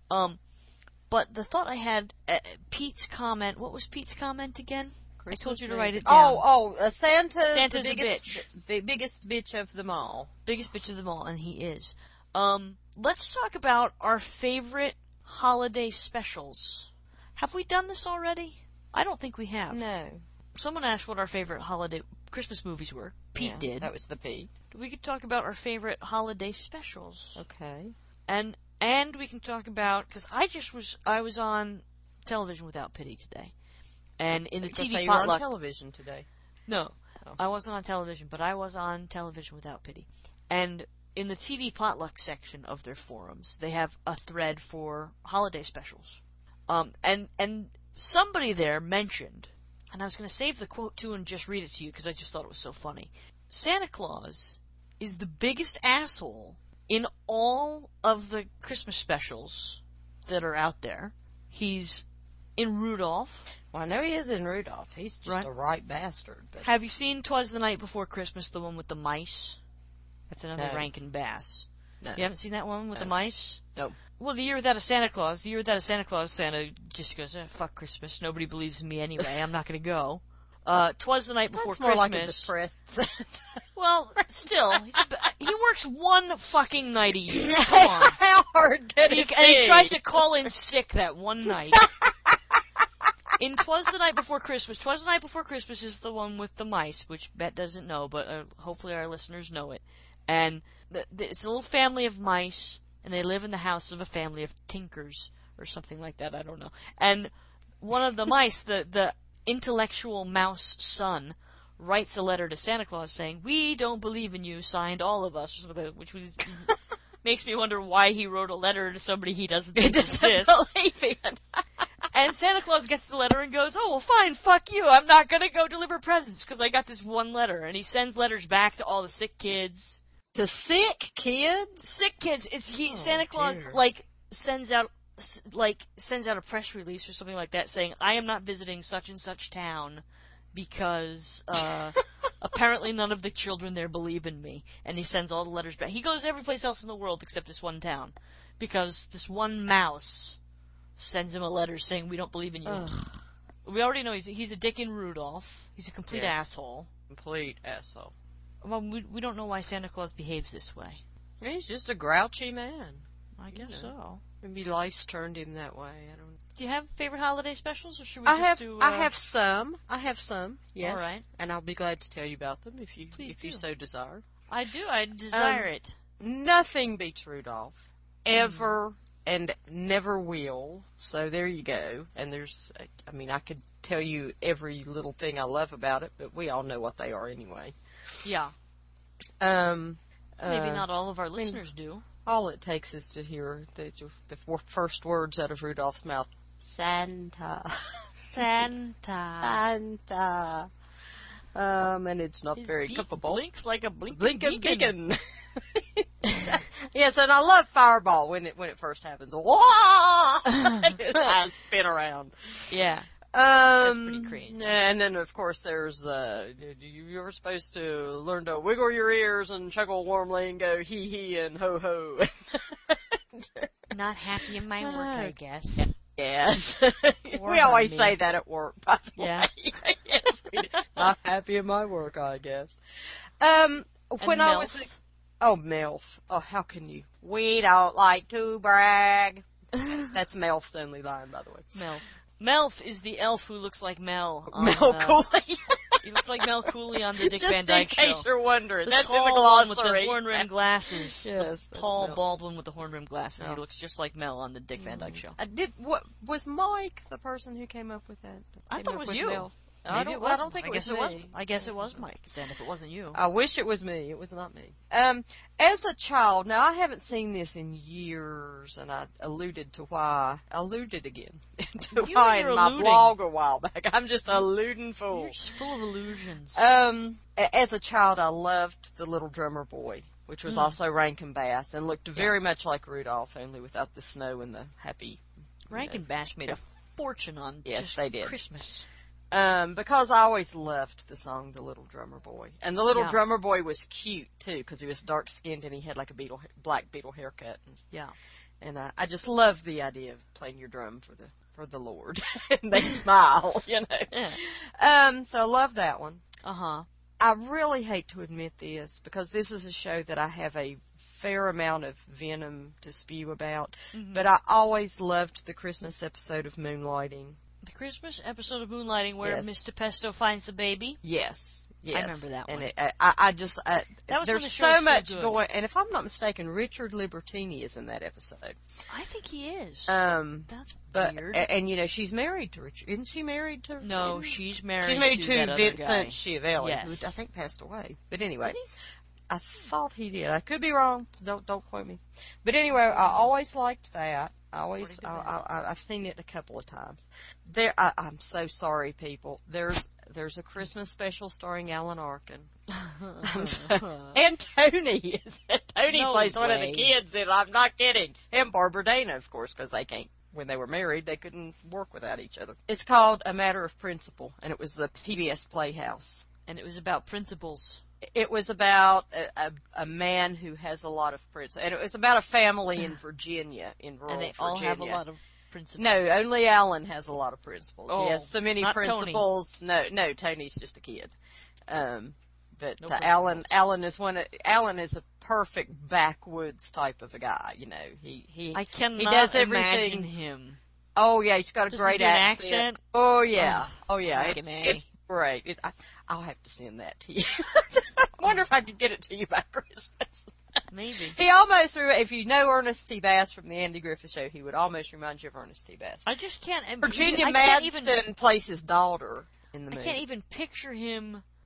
But the thought I had, Pete's comment, what was Pete's comment again? Christmas I told you to write it down. Santa's the biggest, the biggest bitch of them all. Biggest bitch of them all, and he is. Let's talk about our favorite holiday specials. Have we done this already? I don't think we have. No. Someone asked what our favorite holiday Christmas movies were. Pete did. That was the Pete. We could talk about our favorite holiday specials. Okay. And we can talk about, because I was on Television Without Pity today. And in the TV potluck. You were on television today. No. I wasn't on television, but I was on Television Without Pity. And in the TV potluck section of their forums, they have a thread for holiday specials. And somebody there mentioned, and I was going to save the quote too and just read it to you because I just thought it was so funny. Santa Claus is the biggest asshole in all of the Christmas specials that are out there. He's in Rudolph. Well, I know he is in Rudolph. He's just a right bastard. But... Have you seen 'Twas the Night Before Christmas, the one with the mice? That's another Rankin Bass. No. You haven't seen that one with the mice? No. Well, the year without a Santa Claus, Santa just goes, fuck Christmas. Nobody believes in me anyway. I'm not going to go. 'Twas the Night Before Christmas. That's more like a depressed Santa. Well, still, he works one fucking night a year. Come on. How hard can it be? And he tries to call in sick that one night. In 'Twas the Night Before Christmas, 'Twas the Night Before Christmas is the one with the mice, which Bet doesn't know, but hopefully our listeners know it. And it's a little family of mice, and they live in the house of a family of tinkers, or something like that, I don't know. And one of the mice, the intellectual mouse son, writes a letter to Santa Claus saying, "We don't believe in you, signed all of us," or something, which was makes me wonder why he wrote a letter to somebody he doesn't think exists. Believe in. And Santa Claus gets the letter and goes, "Oh, well, fine, fuck you. I'm not gonna go deliver presents because I got this one letter." And he sends letters back to all the sick kids. The sick kids? Sick kids. Santa Claus, sends out a press release or something like that saying, "I am not visiting such and such town because, apparently none of the children there believe in me." And he sends all the letters back. He goes every place else in the world except this one town because this one mouse sends him a letter saying, "We don't believe in you." Ugh. We already know he's a Dick and Rudolph. He's a complete asshole. Complete asshole. Well, we don't know why Santa Claus behaves this way. He's just a grouchy man. I guess so. Maybe life's turned him that way. I don't. Do you have favorite holiday specials, or should we just do? I have some. Yes. All right. And I'll be glad to tell you about them if you so desire. I do. I desire it. Nothing beats Rudolph. Ever. And never will. So there you go. And I could tell you every little thing I love about it, but we all know what they are anyway. Yeah. Maybe not all of our listeners do. All it takes is to hear the first words out of Rudolph's mouth. Santa. Santa. Santa. And it's not His very beak cuppable. Blinks like a blinking beacon. Yes, and I love Fireball when it first happens. Wah! I spin around. Yeah. That's pretty crazy. And then, of course, there's, you were supposed to learn to wiggle your ears and chuckle warmly and go hee hee and ho ho. Not happy in my work, I guess. Yes. We always say that at work, by the way. Yes, we do. Not happy in my work, I guess. When I was... Oh, MILF. Oh, how can you? We don't like to brag. That's MILF's only line, by the way. MILF. MILF is the elf who looks like Mel. Mel Cooley. He looks like Mel Cooley on the Dick Van Dyke Show. Just in case you're wondering. That's in the glossary. glossary. With the horn-rimmed glasses. Yes. The tall, bald one with the horn-rimmed glasses. He looks just like Mel on the Dick Van Dyke Show. Was Mike the person who came up with that? I thought it was you. MILF? I don't think it was me. I guess it was Mike, then, if it wasn't you. I wish it was me. It was not me. As a child, now I haven't seen this in years, and I alluded to why. I alluded again to why in my blog a while back. I'm just a alluding fool. You're just full of illusions. As a child, I loved The Little Drummer Boy, which was also Rankin Bass, and looked very much like Rudolph, only without the snow and the happy. Rankin Bass made a fortune on they did. Christmas. Because I always loved the song The Little Drummer Boy. And the Little Drummer Boy was cute, too, because he was dark-skinned and he had like a black beetle haircut. And I just loved the idea of playing your drum for the Lord. And they smile, you know. Yeah. So I love that one. Uh-huh. I really hate to admit this, because this is a show that I have a fair amount of venom to spew about. Mm-hmm. But I always loved the Christmas episode of Moonlighting. The Christmas episode of Moonlighting where Mr. Pesto finds the baby? Yes. I remember that one. And there's so much going, and if I'm not mistaken, Richard Libertini is in that episode. I think he is. That's weird. And you know, she's married to Richard. Isn't she married to? No, she's married to that Vincent Schiavelli, who I think passed away. But anyway. Did he? I thought he did. I could be wrong. Don't quote me. But anyway, I always liked that. I've seen it a couple of times. I'm so sorry, people. There's a Christmas special starring Alan Arkin. And Tony plays one of the kids, and I'm not kidding. And Barbara Dana, of course, because when they were married, they couldn't work without each other. It's called A Matter of Principle, and it was the PBS Playhouse. And it was about principles. It was about a man who has a lot of principles. And it was about a family in Virginia, in rural Virginia. And they all have a lot of principles. No, only Alan has a lot of principles. Oh, he has so many principles. Tony. No, Tony's just a kid. But no Alan is a perfect backwoods type of a guy. You know, I cannot he does everything. Imagine him. Oh yeah, he's got a great accent. Oh yeah, it's great. I'll have to send that to you. I wonder if I could get it to you by Christmas. Maybe. He almost, if you know Ernest T. Bass from the Andy Griffith Show, he would almost remind you of Ernest T. Bass. I just can't. Virginia Madsen plays his daughter in the movie. I can't even picture him.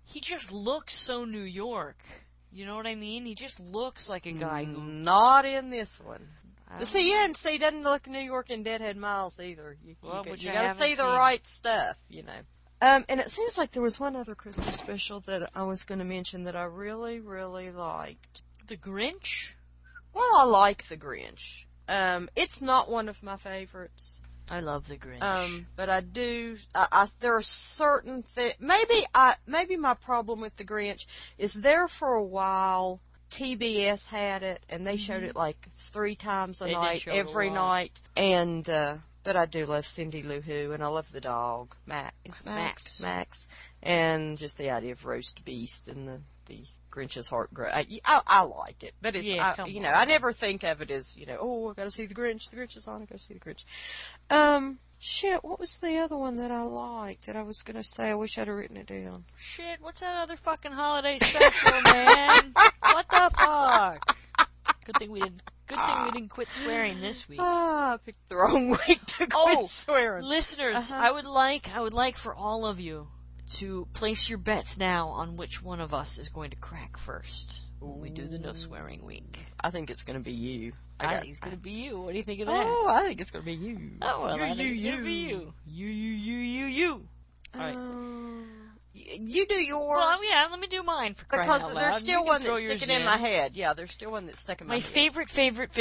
He just looks so New York. You know what I mean? He just looks like a guy who... Not in this one. See, he doesn't look New York in Deadhead Miles either. You gotta see the right stuff, you know. And it seems like there was one other Christmas special that I was going to mention that I really, really liked. The Grinch? Well, I like The Grinch. It's not one of my favorites. I love The Grinch. But I do, there are certain things, maybe my problem with The Grinch is there for a while, TBS had it, and they showed it like 3 times a night, every night, and, but I do love Cindy Lou Who, and I love the dog, Max, and just the idea of roast beast and the Grinch's heart grow. I like it, but I never think of it as, I gotta see the Grinch is on, I gotta see the Grinch. Shit, what was the other one that I liked that I was gonna say? I wish I'd have written it down. Shit, what's that other fucking holiday special, man? What the fuck? Good thing we didn't quit swearing this week. I picked the wrong week to quit swearing. Listeners, I would like for all of you to place your bets now on which one of us is going to crack first when we do the no swearing week. I think it's going to be you. I think it's going to be you. What do you think of that? Oh, I think it's going to be you. Oh, well, I think it's going to be you. You. All right. You do yours. Well, yeah, let me do mine for crying out loud. Because there's still one that's sticking in my head. Yeah, there's still one that's stuck in my head. My favorite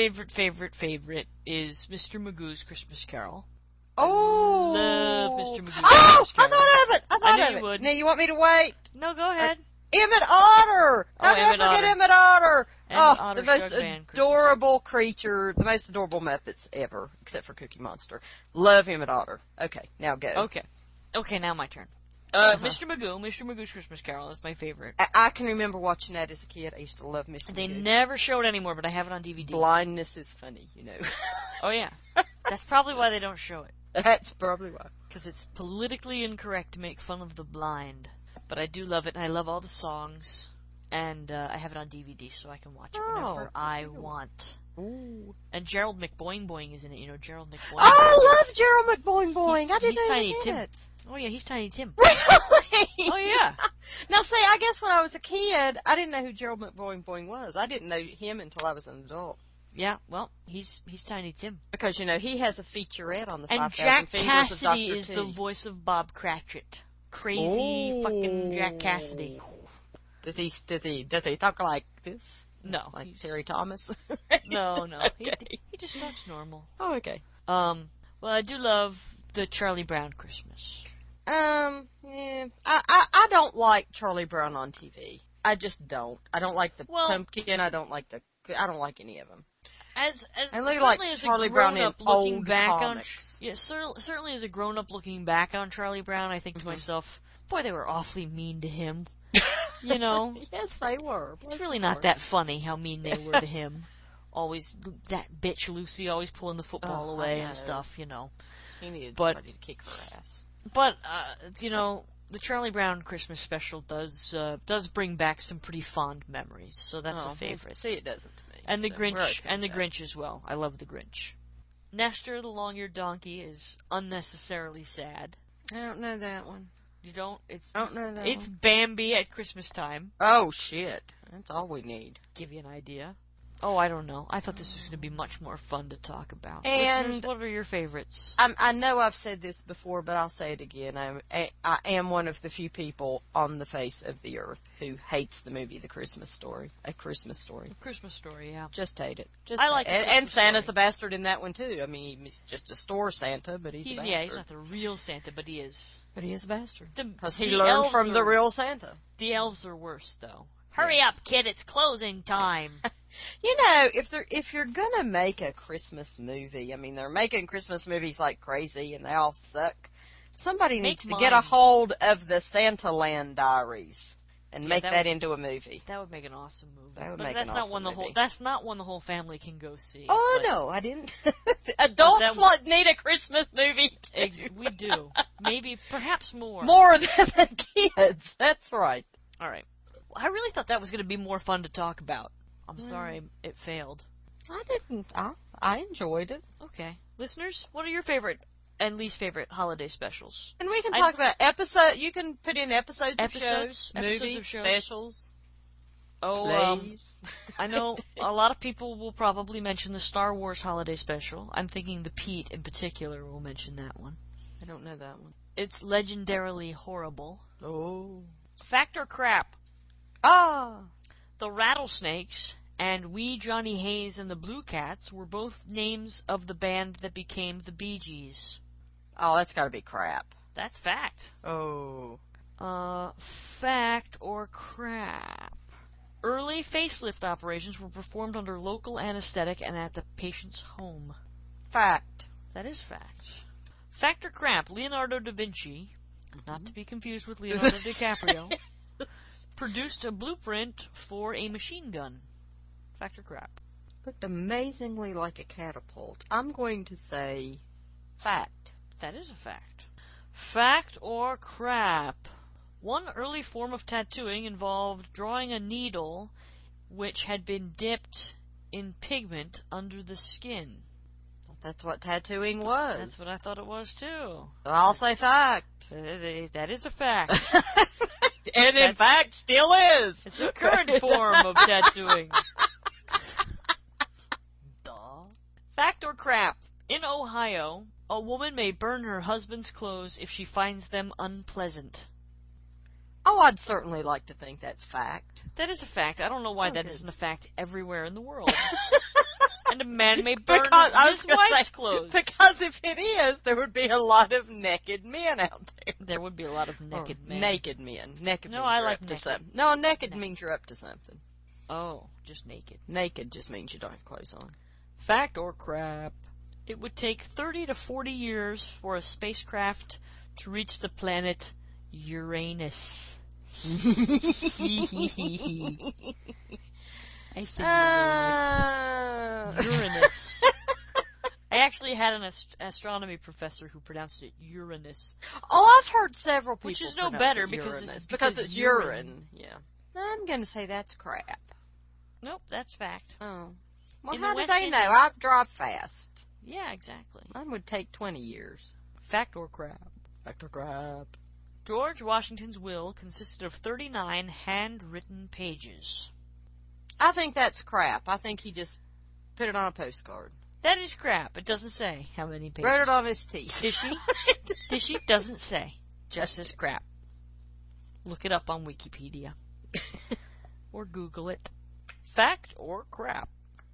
is Mr. Magoo's Christmas Carol. Oh! I love Mr. Magoo's Christmas Carol. I thought of it. You would. Now, you want me to wait? No, go ahead. Emmett Otter! How can I forget Emmett Otter? The most adorable creature, the most adorable Muppets ever, except for Cookie Monster. Love Emmett Otter. Okay, now go. Okay, now my turn. Mr. Magoo's Christmas Carol is my favorite. I can remember watching that as a kid. I used to love Mr. Magoo. They never show it anymore, but I have it on DVD. Blindness is funny, Oh, yeah. That's probably why they don't show it. That's probably why. Because it's politically incorrect to make fun of the blind. But I do love it, and I love all the songs. And I have it on DVD, so I can watch it whenever I want. Ooh. And Gerald McBoing is in it. Gerald McBoing. I love Gerald McBoing. I didn't know Tiny he was Tim. in it. Oh, yeah, he's Tiny Tim. Really? Oh, yeah. Now, see, I guess when I was a kid, I didn't know who Gerald McBoing was. I didn't know him until I was an adult. Yeah, well, he's Tiny Tim. Because, he has a featurette on the 5,000 And Jack Fingers Cassidy of Dr. is T. the voice of Bob Cratchit. Crazy fucking Jack Cassidy. Does he talk like this? No. Like Terry Thomas? No. Okay. He just talks normal. Oh, okay. Well, I do love the Charlie Brown Christmas. Yeah. I don't like Charlie Brown on TV. I just don't. I don't like the pumpkin. I don't like any of them. Certainly like as Charlie a Brown grown-up in looking old back comics. certainly as a grown-up looking back on Charlie Brown, I think to myself, boy, they were awfully mean to him. Yes, they were. It's really not that funny how mean they were to him. Always, that bitch Lucy always pulling the football away and stuff, He needed somebody to kick her ass. But, the Charlie Brown Christmas special does bring back some pretty fond memories, so that's a favorite. See, it doesn't to me. And the Grinch as well. I love the Grinch. Nestor the Long-Eared Donkey is unnecessarily sad. I don't know that one. You don't? I don't know that It's one. Bambi at Christmas time. Oh, shit. That's all we need. Give you an idea. Oh, I don't know. I thought this was going to be much more fun to talk about. And listeners, what are your favorites? I know I've said this before, but I'll say it again. I am one of the few people on the face of the earth who hates the movie The Christmas Story. A Christmas Story. Christmas Story, yeah. Just hate it. I like it. And Santa's a bastard in that one, too. I mean, he's just a store Santa, but he's a bastard. Yeah, he's not the real Santa, but he is. But he is a bastard. Because he learned from the real Santa. The elves are worse, though. Hurry up, kid, it's closing time. If you're gonna make a Christmas movie, I mean, they're making Christmas movies like crazy and they all suck. Somebody needs to get a hold of the Santaland Diaries and make that into a movie. That would make an awesome movie. That's not one the whole family can go see. Oh, no, I didn't. Adults need a Christmas movie, too. We do. Maybe, perhaps more. More than the kids. That's right. All right. I really thought that was going to be more fun to talk about. I'm sorry it failed. I didn't. I enjoyed it. Okay. Listeners, what are your favorite and least favorite holiday specials. And we can talk about you can put in episodes of shows, movies, of shows. Specials. Oh, I know a lot of people will probably mention the Star Wars holiday special. I'm thinking the Pete in particular will mention that one. I don't know that one. It's legendarily horrible. Oh. Fact or crap? Ah. The Rattlesnakes and Wee Johnny Hayes and the Blue Cats were both names of the band that became the Bee Gees. Oh, that's gotta be crap. That's fact. Oh. Fact or crap? Early facelift operations were performed under local anesthetic and at the patient's home. Fact. That is fact. Fact or crap? Leonardo da Vinci, not to be confused with Leonardo DiCaprio, produced a blueprint for a machine gun. Fact or crap? Looked amazingly like a catapult. I'm going to say fact. That is a fact. Fact or crap? One early form of tattooing involved drawing a needle which had been dipped in pigment under the skin. That's what tattooing was. That's what I thought it was too. I'll say fact. That is a fact. And in fact, still is. It's a current form of tattooing. Duh. Fact or crap? In Ohio, a woman may burn her husband's clothes if she finds them unpleasant. Oh, I'd certainly like to think that's fact. That is a fact. I don't know why that isn't a fact everywhere in the world. And a man may burn his wife's clothes. Because if it is, there would be a lot of naked men out there. There would be a lot of naked men. Naked men. Naked no, means I you're like up naked. to something. No, naked means you're up to something. Oh, just naked. Naked just means you don't have clothes on. Fact or crap? It would take 30 to 40 years for a spacecraft to reach the planet Uranus. I said Uranus. I actually had an astronomy professor who pronounced it Uranus. Oh, I've heard several people. Which is no better because it's urine. Yeah. I'm going to say that's crap. Nope, that's fact. Oh. Well, how do they know? I drive fast. Yeah, exactly. Mine would take 20 years. Fact or crap? Fact or crap? George Washington's will consisted of 39 handwritten pages. I think that's crap. I think he just put it on a postcard. That is crap. It doesn't say how many pages. Wrote it on his teeth. Did she? Did she? Doesn't say. Just says crap. Look it up on Wikipedia. Or Google it. Fact or crap?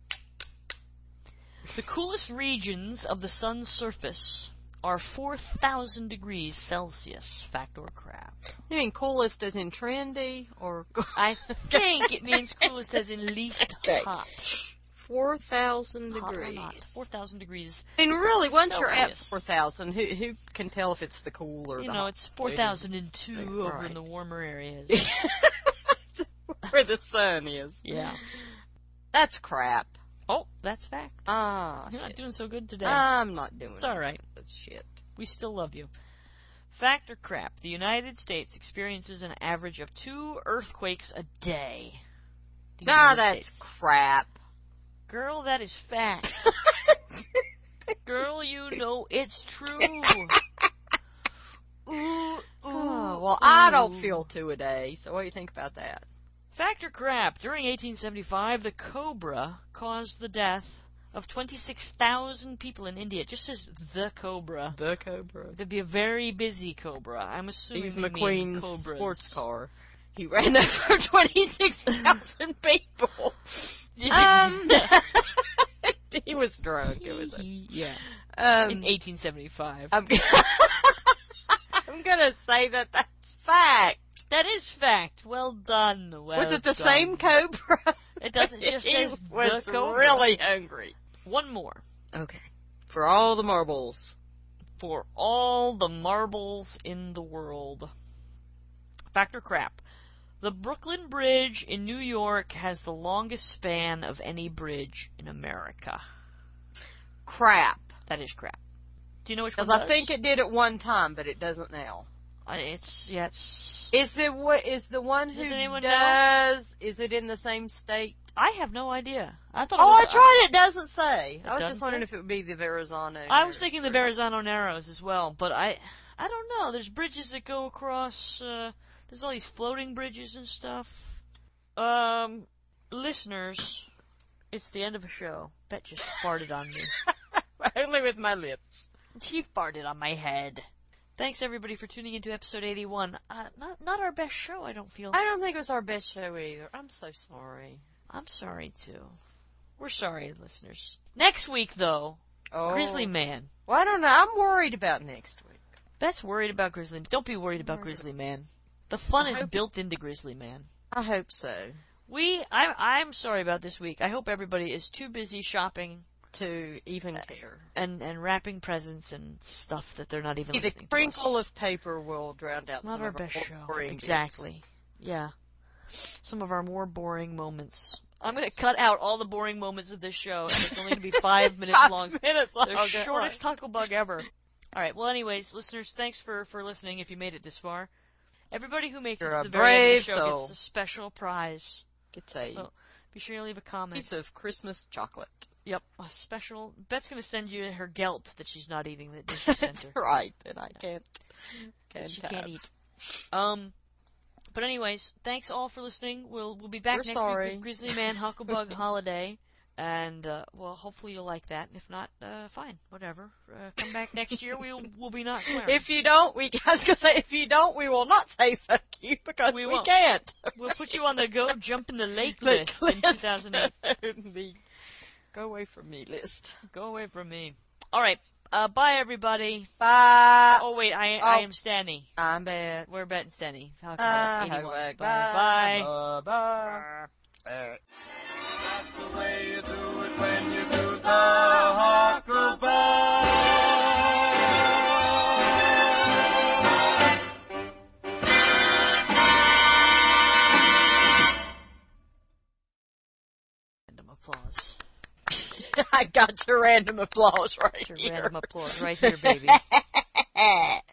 The coolest regions of the sun's surface are 4,000 degrees Celsius. Fact or crap? You mean coolest as in trendy, or? I think it means coolest as in least hot. 4,000 degrees. 4,000 degrees. I mean, really, once Celsius. you're at 4,000, who can tell if it's the cool or the hot? It's 4,002 over in the warmer areas. Where the sun is. Yeah. That's crap. Oh, that's fact. You're not doing so good today. I'm not doing It's all right. That's shit. We still love you. Fact or crap? The United States experiences an average of 2 earthquakes a day. That's crap. Girl, that is fact. Girl, you know it's true. Well, I don't feel 2 a day, so what do you think about that? Fact or crap? During 1875, the cobra caused the death of 26,000 people in India. It just says the cobra. The cobra. There'd be a very busy cobra. I'm assuming Steve McQueen's cobras. Sports car. He ran over 26,000 people. He was drunk. It was yeah. In 1875. I'm gonna say that that's fact. That is fact. Well done. Was it the same cobra? It doesn't just say the was cobra. Really hungry. One more. Okay. For all the marbles. For all the marbles in the world. Fact or crap? The Brooklyn Bridge in New York has the longest span of any bridge in America. Crap. That is crap. Do you know which one Because does? I think it did at one time, but it doesn't now. It's. Is the one who Does anyone does? Know? Is it in the same state? I have no idea. I thought. I tried. It doesn't say. It I was just wondering say? if it would be the Verrazano. I was thinking the Verrazano Narrows as well, but I don't know. There's bridges that go across. There's all these floating bridges and stuff. Listeners, it's the end of a show. Bet just farted on me. Only with my lips. She farted on my head. Thanks everybody for tuning into episode 81. Not our best show, I don't feel. I don't think it was our best show either. I'm so sorry. I'm sorry too. We're sorry, listeners. Next week though, Grizzly Man. Well, I don't know. I'm worried about next week. Beth's worried about Grizzly. Don't be worried about Grizzly Man. The fun is built into Grizzly Man. I hope so. I'm sorry about this week. I hope everybody is too busy shopping to even care. And wrapping presents and stuff that they're not even listening to. The crinkle of paper will drown out some of our best show. Exactly. Yeah. Some of our more boring moments. I'm going to cut out all the boring moments of this show, and it's only going to be 5 minutes long. 5 minutes long. The shortest Huckleberg ever. All right. Well, anyways, listeners, thanks for listening if you made it this far. Everybody who makes it to the very end of the show gets a special prize. So be sure you leave a comment. Piece of Christmas chocolate. Yep, a special. Bet's going to send you her gelt that she's not eating that she sent her. That's right, and I can't eat. But anyways, thanks all for listening. We'll be back next week with Grizzly Man Huckleberg Holiday. And, well, hopefully you'll like that. And if not, fine. Whatever. Come back next year. We'll be not swearing. If you don't, we will not say fuck you because we can't. We'll put you on the Go Jump in the Lake list in 2008. The Go away from me list. Go away from me. All right. Bye, everybody. Bye. Oh, wait. I am Stanny. I'm Beth. We're Bet and Stanny. Bye. Bye. Bye. That's the way you do it when you do the Huckleberg. Random applause. I got your random applause right here. Your random applause right here, baby.